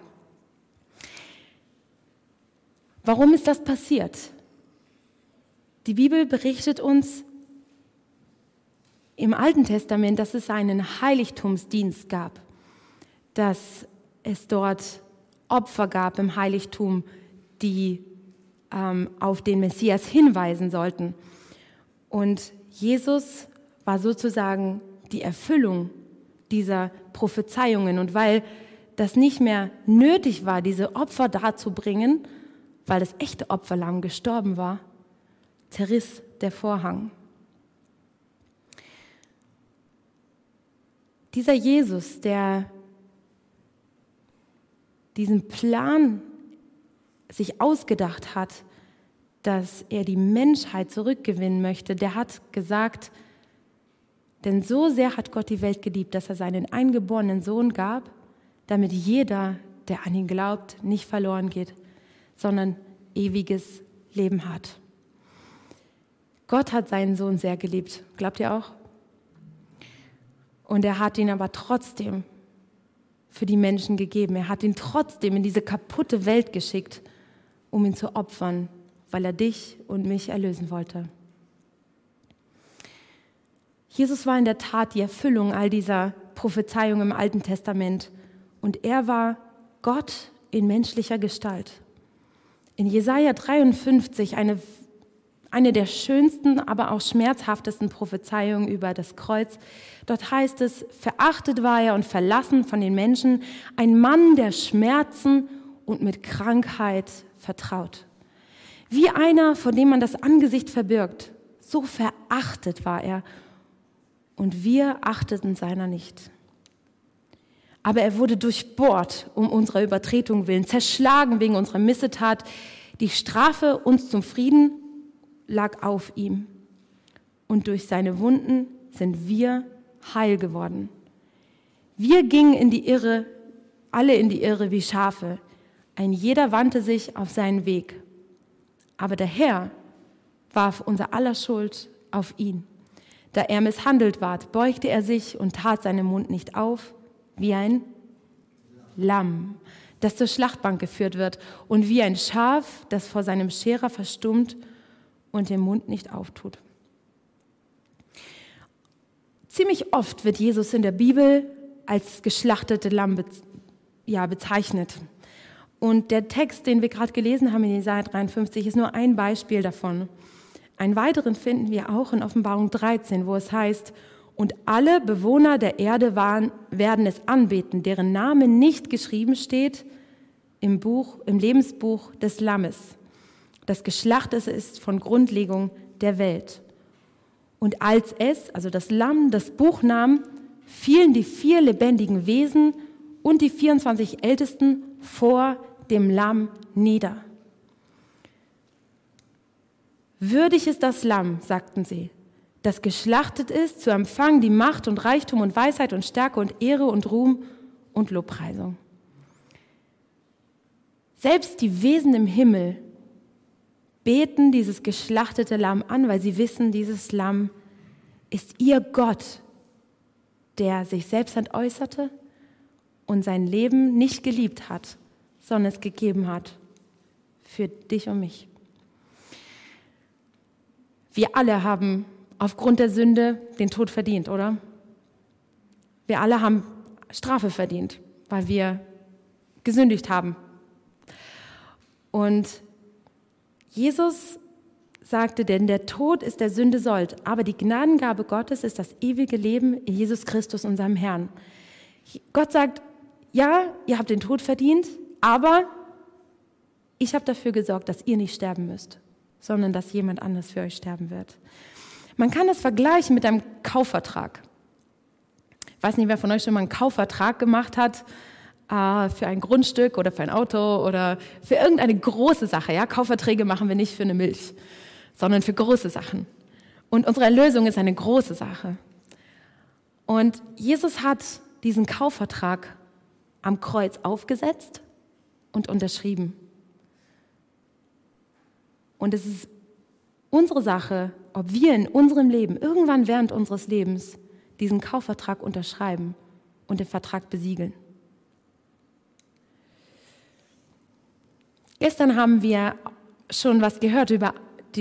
Warum ist das passiert? Die Bibel berichtet uns im Alten Testament, dass es einen Heiligtumsdienst gab, dass es dort Opfer gab im Heiligtum, die auf den Messias hinweisen sollten. Und Jesus war sozusagen die Erfüllung dieser Prophezeiungen. Und weil das nicht mehr nötig war, diese Opfer darzubringen, weil das echte Opferlamm gestorben war, zerriss der Vorhang. Dieser Jesus, der diesen Plan sich ausgedacht hat, dass er die Menschheit zurückgewinnen möchte, der hat gesagt, denn so sehr hat Gott die Welt geliebt, dass er seinen eingeborenen Sohn gab, damit jeder, der an ihn glaubt, nicht verloren geht, sondern ewiges Leben hat. Gott hat seinen Sohn sehr geliebt, glaubt ihr auch? Und er hat ihn aber trotzdem für die Menschen gegeben. Er hat ihn trotzdem in diese kaputte Welt geschickt, um ihn zu opfern, weil er dich und mich erlösen wollte. Jesus war in der Tat die Erfüllung all dieser Prophezeiungen im Alten Testament und er war Gott in menschlicher Gestalt. In Jesaja 53, eine der schönsten, aber auch schmerzhaftesten Prophezeiungen über das Kreuz. Dort heißt es, verachtet war er und verlassen von den Menschen, ein Mann der Schmerzen und mit Krankheit vertraut. Wie einer, vor dem man das Angesicht verbirgt, so verachtet war er und wir achteten seiner nicht. Aber er wurde durchbohrt um unserer Übertretung willen, zerschlagen wegen unserer Missetat. Die Strafe uns zum Frieden lag auf ihm. Und durch seine Wunden sind wir heil geworden. Wir gingen in die Irre, alle in die Irre wie Schafe. Ein jeder wandte sich auf seinen Weg. Aber der Herr warf unser aller Schuld auf ihn. Da er misshandelt ward, beugte er sich und tat seinen Mund nicht auf, wie ein Lamm, das zur Schlachtbank geführt wird, und wie ein Schaf, das vor seinem Scherer verstummt und den Mund nicht auftut. Ziemlich oft wird Jesus in der Bibel als geschlachtete Lamm bezeichnet. Und der Text, den wir gerade gelesen haben in Jesaja 53, ist nur ein Beispiel davon. Einen weiteren finden wir auch in Offenbarung 13, wo es heißt, und alle Bewohner der Erde werden es anbeten, deren Name nicht geschrieben steht im Lebensbuch des Lammes, das geschlachtet ist von Grundlegung der Welt. Und als es, also das Lamm, das Buch nahm, fielen die 4 lebendigen Wesen und die 24 Ältesten vor dem Lamm nieder. Würdig ist das Lamm, sagten sie, das geschlachtet ist, zu empfangen die Macht und Reichtum und Weisheit und Stärke und Ehre und Ruhm und Lobpreisung. Selbst die Wesen im Himmel beten dieses geschlachtete Lamm an, weil sie wissen, dieses Lamm ist ihr Gott. der sich selbst entäußerte und sein Leben nicht geliebt hat, sondern es gegeben hat für dich und mich. Wir alle haben aufgrund der Sünde den Tod verdient, oder? Wir alle haben Strafe verdient, weil wir gesündigt haben. Und Jesus sagte, denn der Tod ist der Sünde Sold, aber die Gnadengabe Gottes ist das ewige Leben in Jesus Christus, unserem Herrn. Gott sagt, ja, ihr habt den Tod verdient, aber ich habe dafür gesorgt, dass ihr nicht sterben müsst, sondern dass jemand anders für euch sterben wird. Man kann das vergleichen mit einem Kaufvertrag. Ich weiß nicht, wer von euch schon mal einen Kaufvertrag gemacht hat für ein Grundstück oder für ein Auto oder für irgendeine große Sache. Ja? Kaufverträge machen wir nicht für eine Milch, sondern für große Sachen. Und unsere Erlösung ist eine große Sache. Und Jesus hat diesen Kaufvertrag am Kreuz aufgesetzt und unterschrieben. Und es ist unsere Sache, ob wir in unserem Leben, irgendwann während unseres Lebens, diesen Kaufvertrag unterschreiben und den Vertrag besiegeln. Gestern haben wir schon was gehört über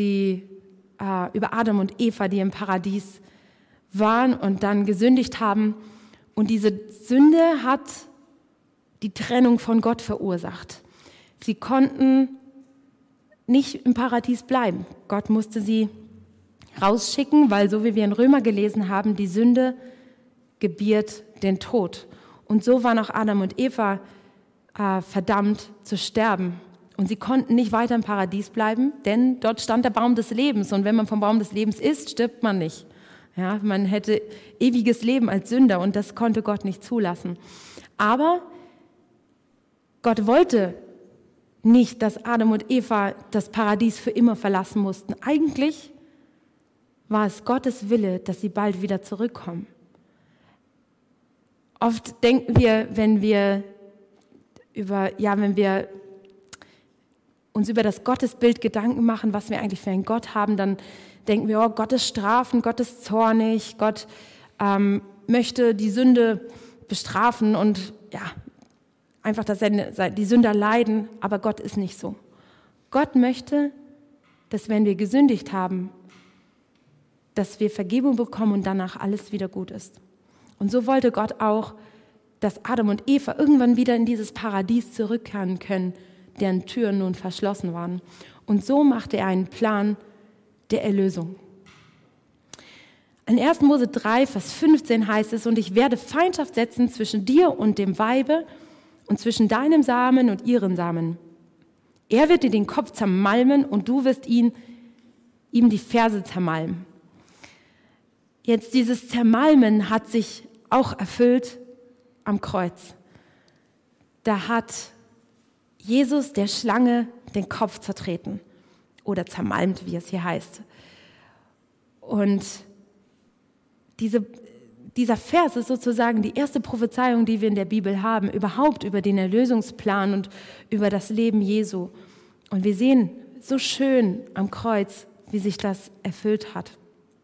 Adam und Eva, die im Paradies waren und dann gesündigt haben. Und diese Sünde hat die Trennung von Gott verursacht. Sie konnten nicht im Paradies bleiben. Gott musste sie rausschicken, weil, so wie wir in Römer gelesen haben, die Sünde gebiert den Tod. Und so waren auch Adam und Eva verdammt zu sterben. Und sie konnten nicht weiter im Paradies bleiben, denn dort stand der Baum des Lebens. Und wenn man vom Baum des Lebens isst, stirbt man nicht. Ja, man hätte ewiges Leben als Sünder und das konnte Gott nicht zulassen. Aber Gott wollte nicht, dass Adam und Eva das Paradies für immer verlassen mussten. Eigentlich war es Gottes Wille, dass sie bald wieder zurückkommen. Oft denken wir, wenn wir uns über das Gottesbild Gedanken machen, was wir eigentlich für einen Gott haben, dann denken wir, oh, Gott ist strafend, Gott ist zornig, Gott möchte die Sünde bestrafen und ja, einfach, dass die Sünder leiden, aber Gott ist nicht so. Gott möchte, dass wenn wir gesündigt haben, dass wir Vergebung bekommen und danach alles wieder gut ist. Und so wollte Gott auch, dass Adam und Eva irgendwann wieder in dieses Paradies zurückkehren können, deren Türen nun verschlossen waren. Und so machte er einen Plan der Erlösung. In 1. Mose 3, Vers 15 heißt es, und ich werde Feindschaft setzen zwischen dir und dem Weibe und zwischen deinem Samen und ihren Samen. Er wird dir den Kopf zermalmen und du wirst ihm die Ferse zermalmen. Jetzt dieses Zermalmen hat sich auch erfüllt am Kreuz. Da hat Jesus der Schlange den Kopf zertreten oder zermalmt, wie es hier heißt. Und dieser Vers ist sozusagen die erste Prophezeiung, die wir in der Bibel haben, überhaupt über den Erlösungsplan und über das Leben Jesu. Und wir sehen so schön am Kreuz, wie sich das erfüllt hat.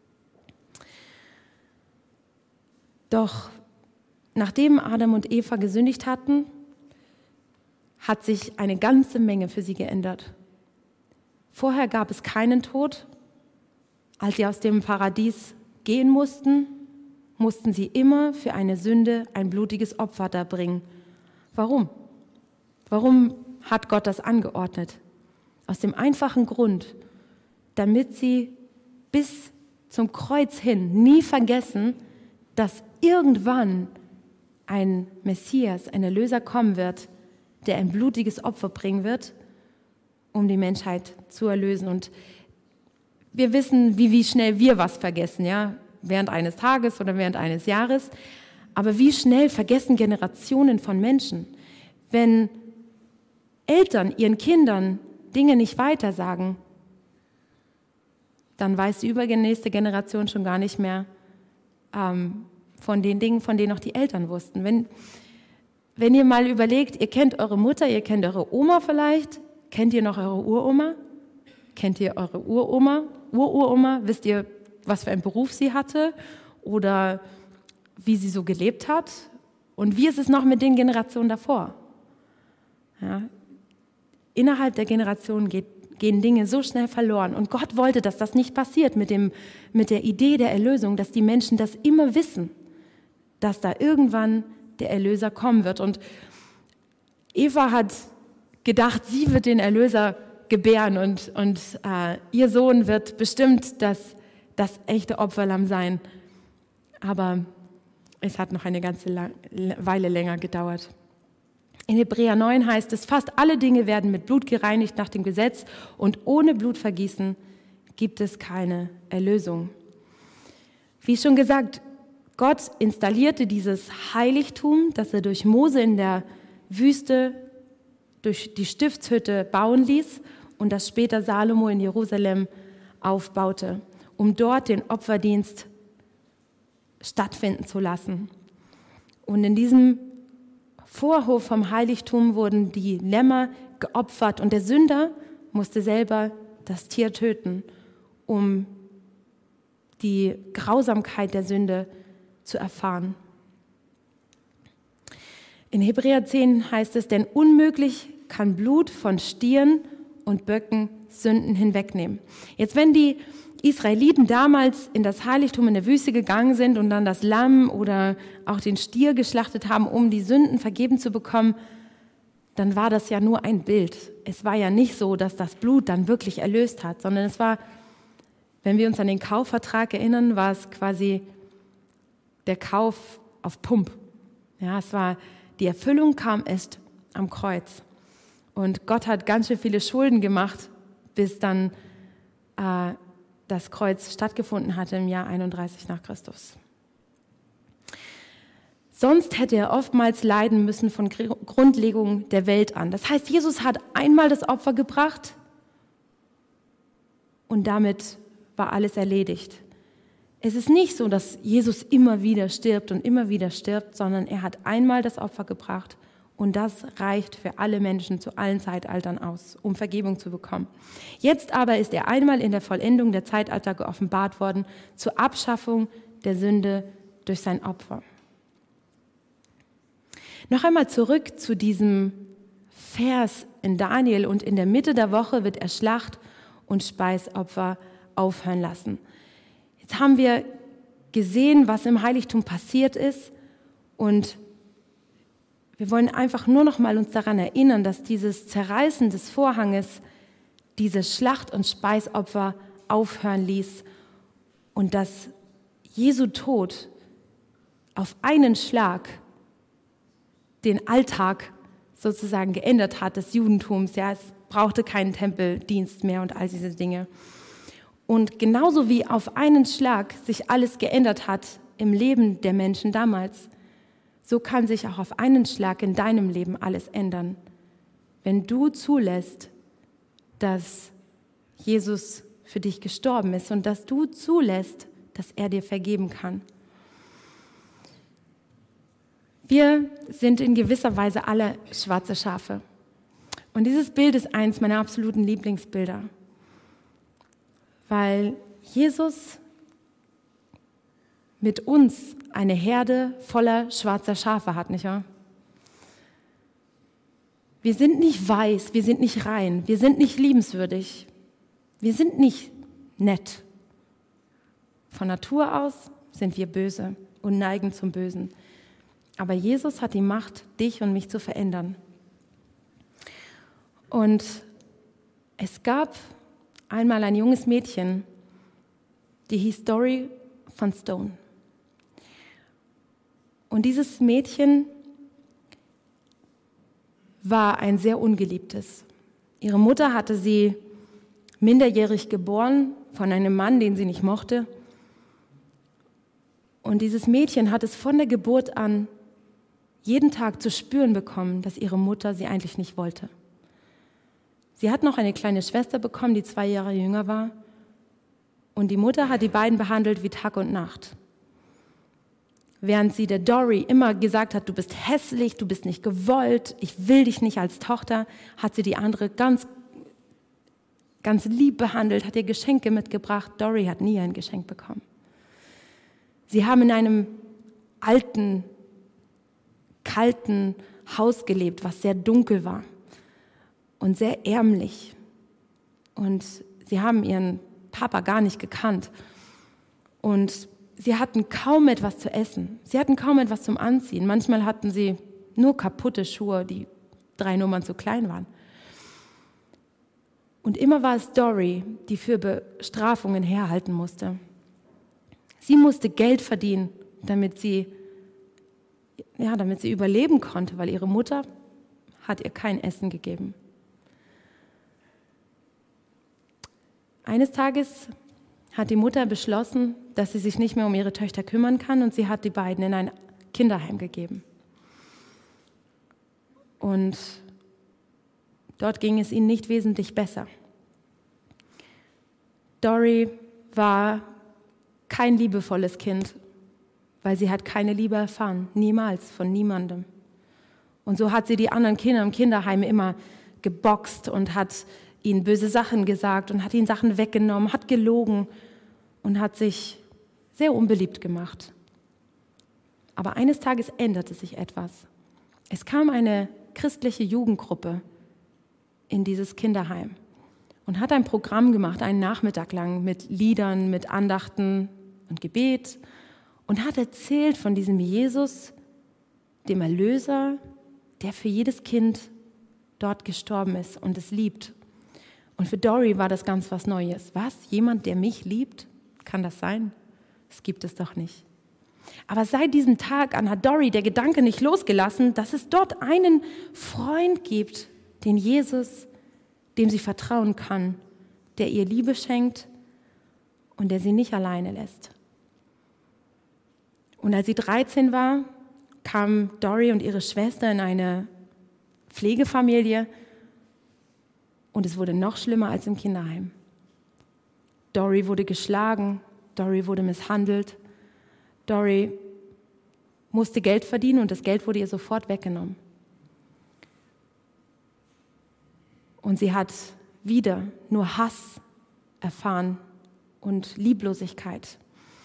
Doch nachdem Adam und Eva gesündigt hatten, hat sich eine ganze Menge für sie geändert. Vorher gab es keinen Tod. Als sie aus dem Paradies gehen mussten sie immer für eine Sünde ein blutiges Opfer darbringen. Warum? Warum hat Gott das angeordnet? Aus dem einfachen Grund, damit sie bis zum Kreuz hin nie vergessen, dass irgendwann ein Messias, ein Erlöser kommen wird, der ein blutiges Opfer bringen wird, um die Menschheit zu erlösen. Und wir wissen, wie schnell wir was vergessen, ja, während eines Tages oder während eines Jahres. Aber wie schnell vergessen Generationen von Menschen, wenn Eltern ihren Kindern Dinge nicht weitersagen, dann weiß die übernächste Generation schon gar nicht mehr von den Dingen, von denen auch die Eltern wussten. Wenn ihr mal überlegt, ihr kennt eure Mutter, ihr kennt eure Oma vielleicht, kennt ihr noch eure Uroma? Kennt ihr eure Uroma? Wisst ihr, was für einen Beruf sie hatte oder wie sie so gelebt hat und wie ist es noch mit den Generationen davor. Ja, innerhalb der Generation gehen Dinge so schnell verloren. Und Gott wollte, dass das nicht passiert mit der Idee der Erlösung, dass die Menschen das immer wissen, dass da irgendwann der Erlöser kommen wird. Und Eva hat gedacht, sie wird den Erlöser gebären und ihr Sohn wird bestimmt das echte Opferlamm sein. Aber es hat noch eine ganze Weile länger gedauert. In Hebräer 9 heißt es, fast alle Dinge werden mit Blut gereinigt nach dem Gesetz und ohne Blutvergießen gibt es keine Erlösung. Wie schon gesagt, Gott installierte dieses Heiligtum, das er durch Mose in der Wüste, durch die Stiftshütte bauen ließ und das später Salomo in Jerusalem aufbaute, um dort den Opferdienst stattfinden zu lassen. Und in diesem Vorhof vom Heiligtum wurden die Lämmer geopfert und der Sünder musste selber das Tier töten, um die Grausamkeit der Sünde zu erfahren. In Hebräer 10 heißt es, denn unmöglich kann Blut von Stieren und Böcken Sünden hinwegnehmen. Jetzt, wenn die Israeliten damals in das Heiligtum in der Wüste gegangen sind und dann das Lamm oder auch den Stier geschlachtet haben, um die Sünden vergeben zu bekommen, dann war das ja nur ein Bild. Es war ja nicht so, dass das Blut dann wirklich erlöst hat, sondern es war, wenn wir uns an den Kaufvertrag erinnern, war es quasi der Kauf auf Pump. Ja, es war, die Erfüllung kam erst am Kreuz. Und Gott hat ganz schön viele Schulden gemacht, bis dann das Kreuz stattgefunden hatte im Jahr 31 nach Christus. Sonst hätte er oftmals leiden müssen von Grundlegung der Welt an. Das heißt, Jesus hat einmal das Opfer gebracht und damit war alles erledigt. Es ist nicht so, dass Jesus immer wieder stirbt, sondern er hat einmal das Opfer gebracht und das reicht für alle Menschen zu allen Zeitaltern aus, um Vergebung zu bekommen. Jetzt aber ist er einmal in der Vollendung der Zeitalter geoffenbart worden, zur Abschaffung der Sünde durch sein Opfer. Noch einmal zurück zu diesem Vers in Daniel und in der Mitte der Woche wird er Schlacht- und Speisopfer aufhören lassen. Jetzt haben wir gesehen, was im Heiligtum passiert ist und wir wollen einfach nur noch mal uns daran erinnern, dass dieses Zerreißen des Vorhanges diese Schlacht- und Speisopfer aufhören ließ und dass Jesu Tod auf einen Schlag den Alltag sozusagen geändert hat des Judentums. Ja, es brauchte keinen Tempeldienst mehr und all diese Dinge. Und genauso wie auf einen Schlag sich alles geändert hat im Leben der Menschen damals, so kann sich auch auf einen Schlag in deinem Leben alles ändern, wenn du zulässt, dass Jesus für dich gestorben ist und dass du zulässt, dass er dir vergeben kann. Wir sind in gewisser Weise alle schwarze Schafe. Und dieses Bild ist eins meiner absoluten Lieblingsbilder, weil Jesus mit uns eine Herde voller schwarzer Schafe hat, nicht wahr? Wir sind nicht weiß, wir sind nicht rein, wir sind nicht liebenswürdig, wir sind nicht nett. Von Natur aus sind wir böse und neigen zum Bösen. Aber Jesus hat die Macht, dich und mich zu verändern. Und es gab einmal ein junges Mädchen, die hieß Dory von Stone. Und dieses Mädchen war ein sehr ungeliebtes. Ihre Mutter hatte sie minderjährig geboren von einem Mann, den sie nicht mochte. Und dieses Mädchen hat es von der Geburt an jeden Tag zu spüren bekommen, dass ihre Mutter sie eigentlich nicht wollte. Sie hat noch eine kleine Schwester bekommen, die 2 Jahre jünger war. Und die Mutter hat die beiden behandelt wie Tag und Nacht. Während sie der Dory immer gesagt hat, du bist hässlich, du bist nicht gewollt, ich will dich nicht als Tochter, hat sie die andere ganz lieb behandelt, hat ihr Geschenke mitgebracht. Dory hat nie ein Geschenk bekommen. Sie haben in einem alten, kalten Haus gelebt, was sehr dunkel war und sehr ärmlich. Und sie haben ihren Papa gar nicht gekannt. Und sie hatten kaum etwas zu essen. Sie hatten kaum etwas zum Anziehen. Manchmal hatten sie nur kaputte Schuhe, die 3 Nummern zu klein waren. Und immer war es Dory, die für Bestrafungen herhalten musste. Sie musste Geld verdienen, damit sie überleben konnte, weil ihre Mutter hat ihr kein Essen gegeben. Eines Tages hat die Mutter beschlossen, dass sie sich nicht mehr um ihre Töchter kümmern kann, und sie hat die beiden in ein Kinderheim gegeben. Und dort ging es ihnen nicht wesentlich besser. Dory war kein liebevolles Kind, weil sie hat keine Liebe erfahren, niemals, von niemandem. Und so hat sie die anderen Kinder im Kinderheim immer geboxt und hat ihnen böse Sachen gesagt und hat ihnen Sachen weggenommen, hat gelogen und hat sich sehr unbeliebt gemacht. Aber eines Tages änderte sich etwas. Es kam eine christliche Jugendgruppe in dieses Kinderheim und hat ein Programm gemacht, einen Nachmittag lang mit Liedern, mit Andachten und Gebet, und hat erzählt von diesem Jesus, dem Erlöser, der für jedes Kind dort gestorben ist und es liebt. Und für Dory war das ganz was Neues. Was? Jemand, der mich liebt? Kann das sein? Das gibt es doch nicht. Aber seit diesem Tag an hat Dory der Gedanke nicht losgelassen, dass es dort einen Freund gibt, den Jesus, dem sie vertrauen kann, der ihr Liebe schenkt und der sie nicht alleine lässt. Und als sie 13 war, kam Dory und ihre Schwester in eine Pflegefamilie, und es wurde noch schlimmer als im Kinderheim. Dory wurde geschlagen, Dory wurde misshandelt, Dory musste Geld verdienen und das Geld wurde ihr sofort weggenommen. Und sie hat wieder nur Hass erfahren und Lieblosigkeit.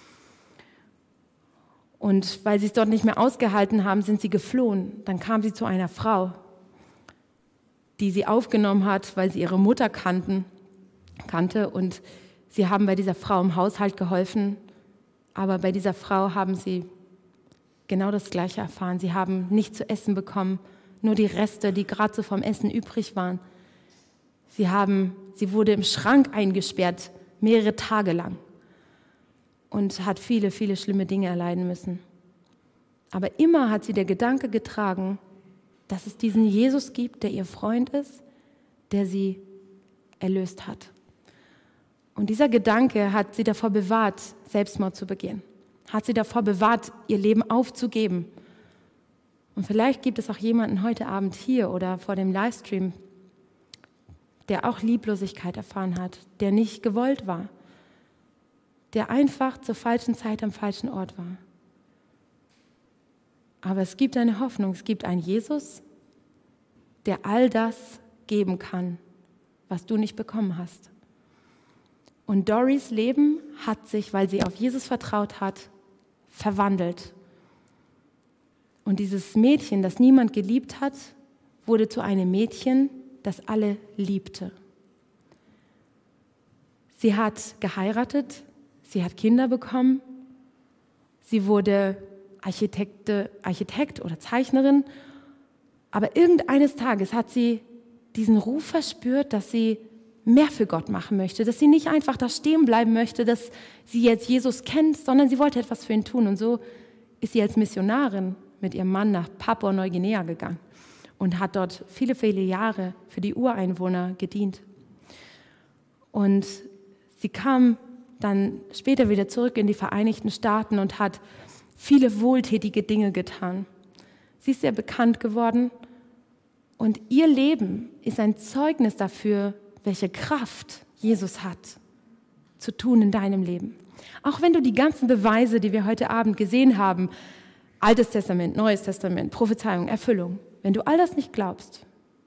Und weil sie es dort nicht mehr ausgehalten haben, sind sie geflohen. Dann kam sie zu einer Frau, die sie aufgenommen hat, weil sie ihre Mutter kannte. Und sie haben bei dieser Frau im Haushalt geholfen. Aber bei dieser Frau haben sie genau das Gleiche erfahren. Sie haben nichts zu essen bekommen, nur die Reste, die gerade so vom Essen übrig waren. Sie wurde im Schrank eingesperrt, mehrere Tage lang, und hat viele, viele schlimme Dinge erleiden müssen. Aber immer hat sie der Gedanke getragen, dass es diesen Jesus gibt, der ihr Freund ist, der sie erlöst hat. Und dieser Gedanke hat sie davor bewahrt, Selbstmord zu begehen. Hat sie davor bewahrt, ihr Leben aufzugeben. Und vielleicht gibt es auch jemanden heute Abend hier oder vor dem Livestream, der auch Lieblosigkeit erfahren hat, der nicht gewollt war, der einfach zur falschen Zeit am falschen Ort war. Aber es gibt eine Hoffnung, es gibt einen Jesus, der all das geben kann, was du nicht bekommen hast. Und Dorys Leben hat sich, weil sie auf Jesus vertraut hat, verwandelt. Und dieses Mädchen, das niemand geliebt hat, wurde zu einem Mädchen, das alle liebte. Sie hat geheiratet, sie hat Kinder bekommen, sie wurde Architekt oder Zeichnerin, aber irgendeines Tages hat sie diesen Ruf verspürt, dass sie mehr für Gott machen möchte, dass sie nicht einfach da stehen bleiben möchte, dass sie jetzt Jesus kennt, sondern sie wollte etwas für ihn tun. Und so ist sie als Missionarin mit ihrem Mann nach Papua-Neuguinea gegangen und hat dort viele, viele Jahre für die Ureinwohner gedient. Und sie kam dann später wieder zurück in die Vereinigten Staaten und hat viele wohltätige Dinge getan. Sie ist sehr bekannt geworden und ihr Leben ist ein Zeugnis dafür, welche Kraft Jesus hat, zu tun in deinem Leben. Auch wenn du die ganzen Beweise, die wir heute Abend gesehen haben, Altes Testament, Neues Testament, Prophezeiung, Erfüllung, wenn du all das nicht glaubst,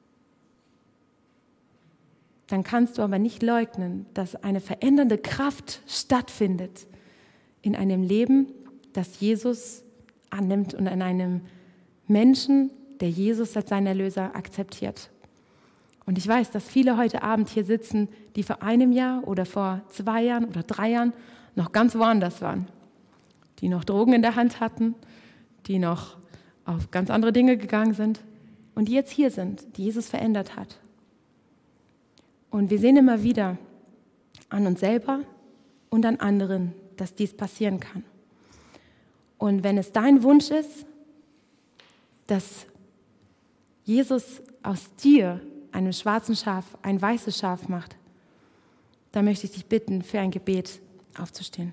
dann kannst du aber nicht leugnen, dass eine verändernde Kraft stattfindet in einem Leben, das Jesus annimmt und in einem Menschen, der Jesus als seinen Erlöser akzeptiert. Und ich weiß, dass viele heute Abend hier sitzen, die vor einem Jahr oder vor 2 Jahren oder 3 Jahren noch ganz woanders waren. Die noch Drogen in der Hand hatten, die noch auf ganz andere Dinge gegangen sind und die jetzt hier sind, die Jesus verändert hat. Und wir sehen immer wieder an uns selber und an anderen, dass dies passieren kann. Und wenn es dein Wunsch ist, dass Jesus aus dir, einem schwarzen Schaf, ein weißes Schaf macht, dann möchte ich dich bitten, für ein Gebet aufzustehen.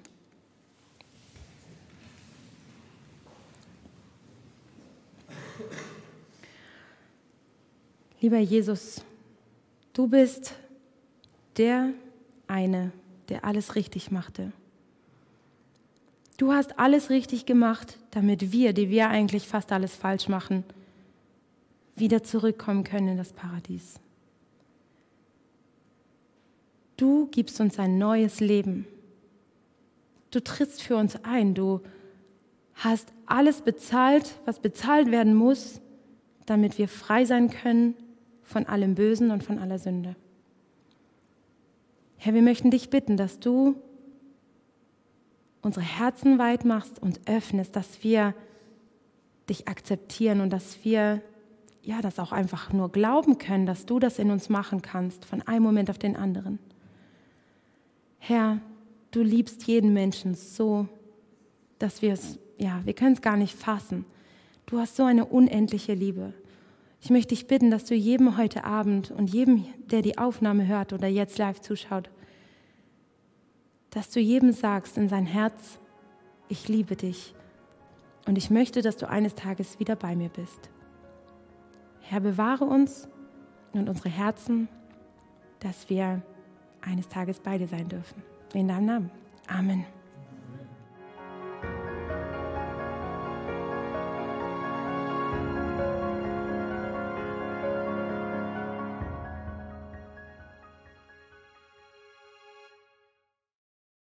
Lieber Jesus, du bist der eine, der alles richtig machte. Du hast alles richtig gemacht, damit wir, die wir eigentlich fast alles falsch machen, wieder zurückkommen können in das Paradies. Du gibst uns ein neues Leben. Du trittst für uns ein. Du hast alles bezahlt, was bezahlt werden muss, damit wir frei sein können von allem Bösen und von aller Sünde. Herr, wir möchten dich bitten, dass du unsere Herzen weit machst und öffnest, dass wir dich akzeptieren und dass wir das auch einfach nur glauben können, dass du das in uns machen kannst, von einem Moment auf den anderen. Herr, du liebst jeden Menschen so, dass wir können es gar nicht fassen. Du hast so eine unendliche Liebe. Ich möchte dich bitten, dass du jedem heute Abend und jedem, der die Aufnahme hört oder jetzt live zuschaut, dass du jedem sagst in sein Herz, ich liebe dich und ich möchte, dass du eines Tages wieder bei mir bist. Herr, bewahre uns und unsere Herzen, dass wir eines Tages bei dir sein dürfen. In deinem Namen. Amen.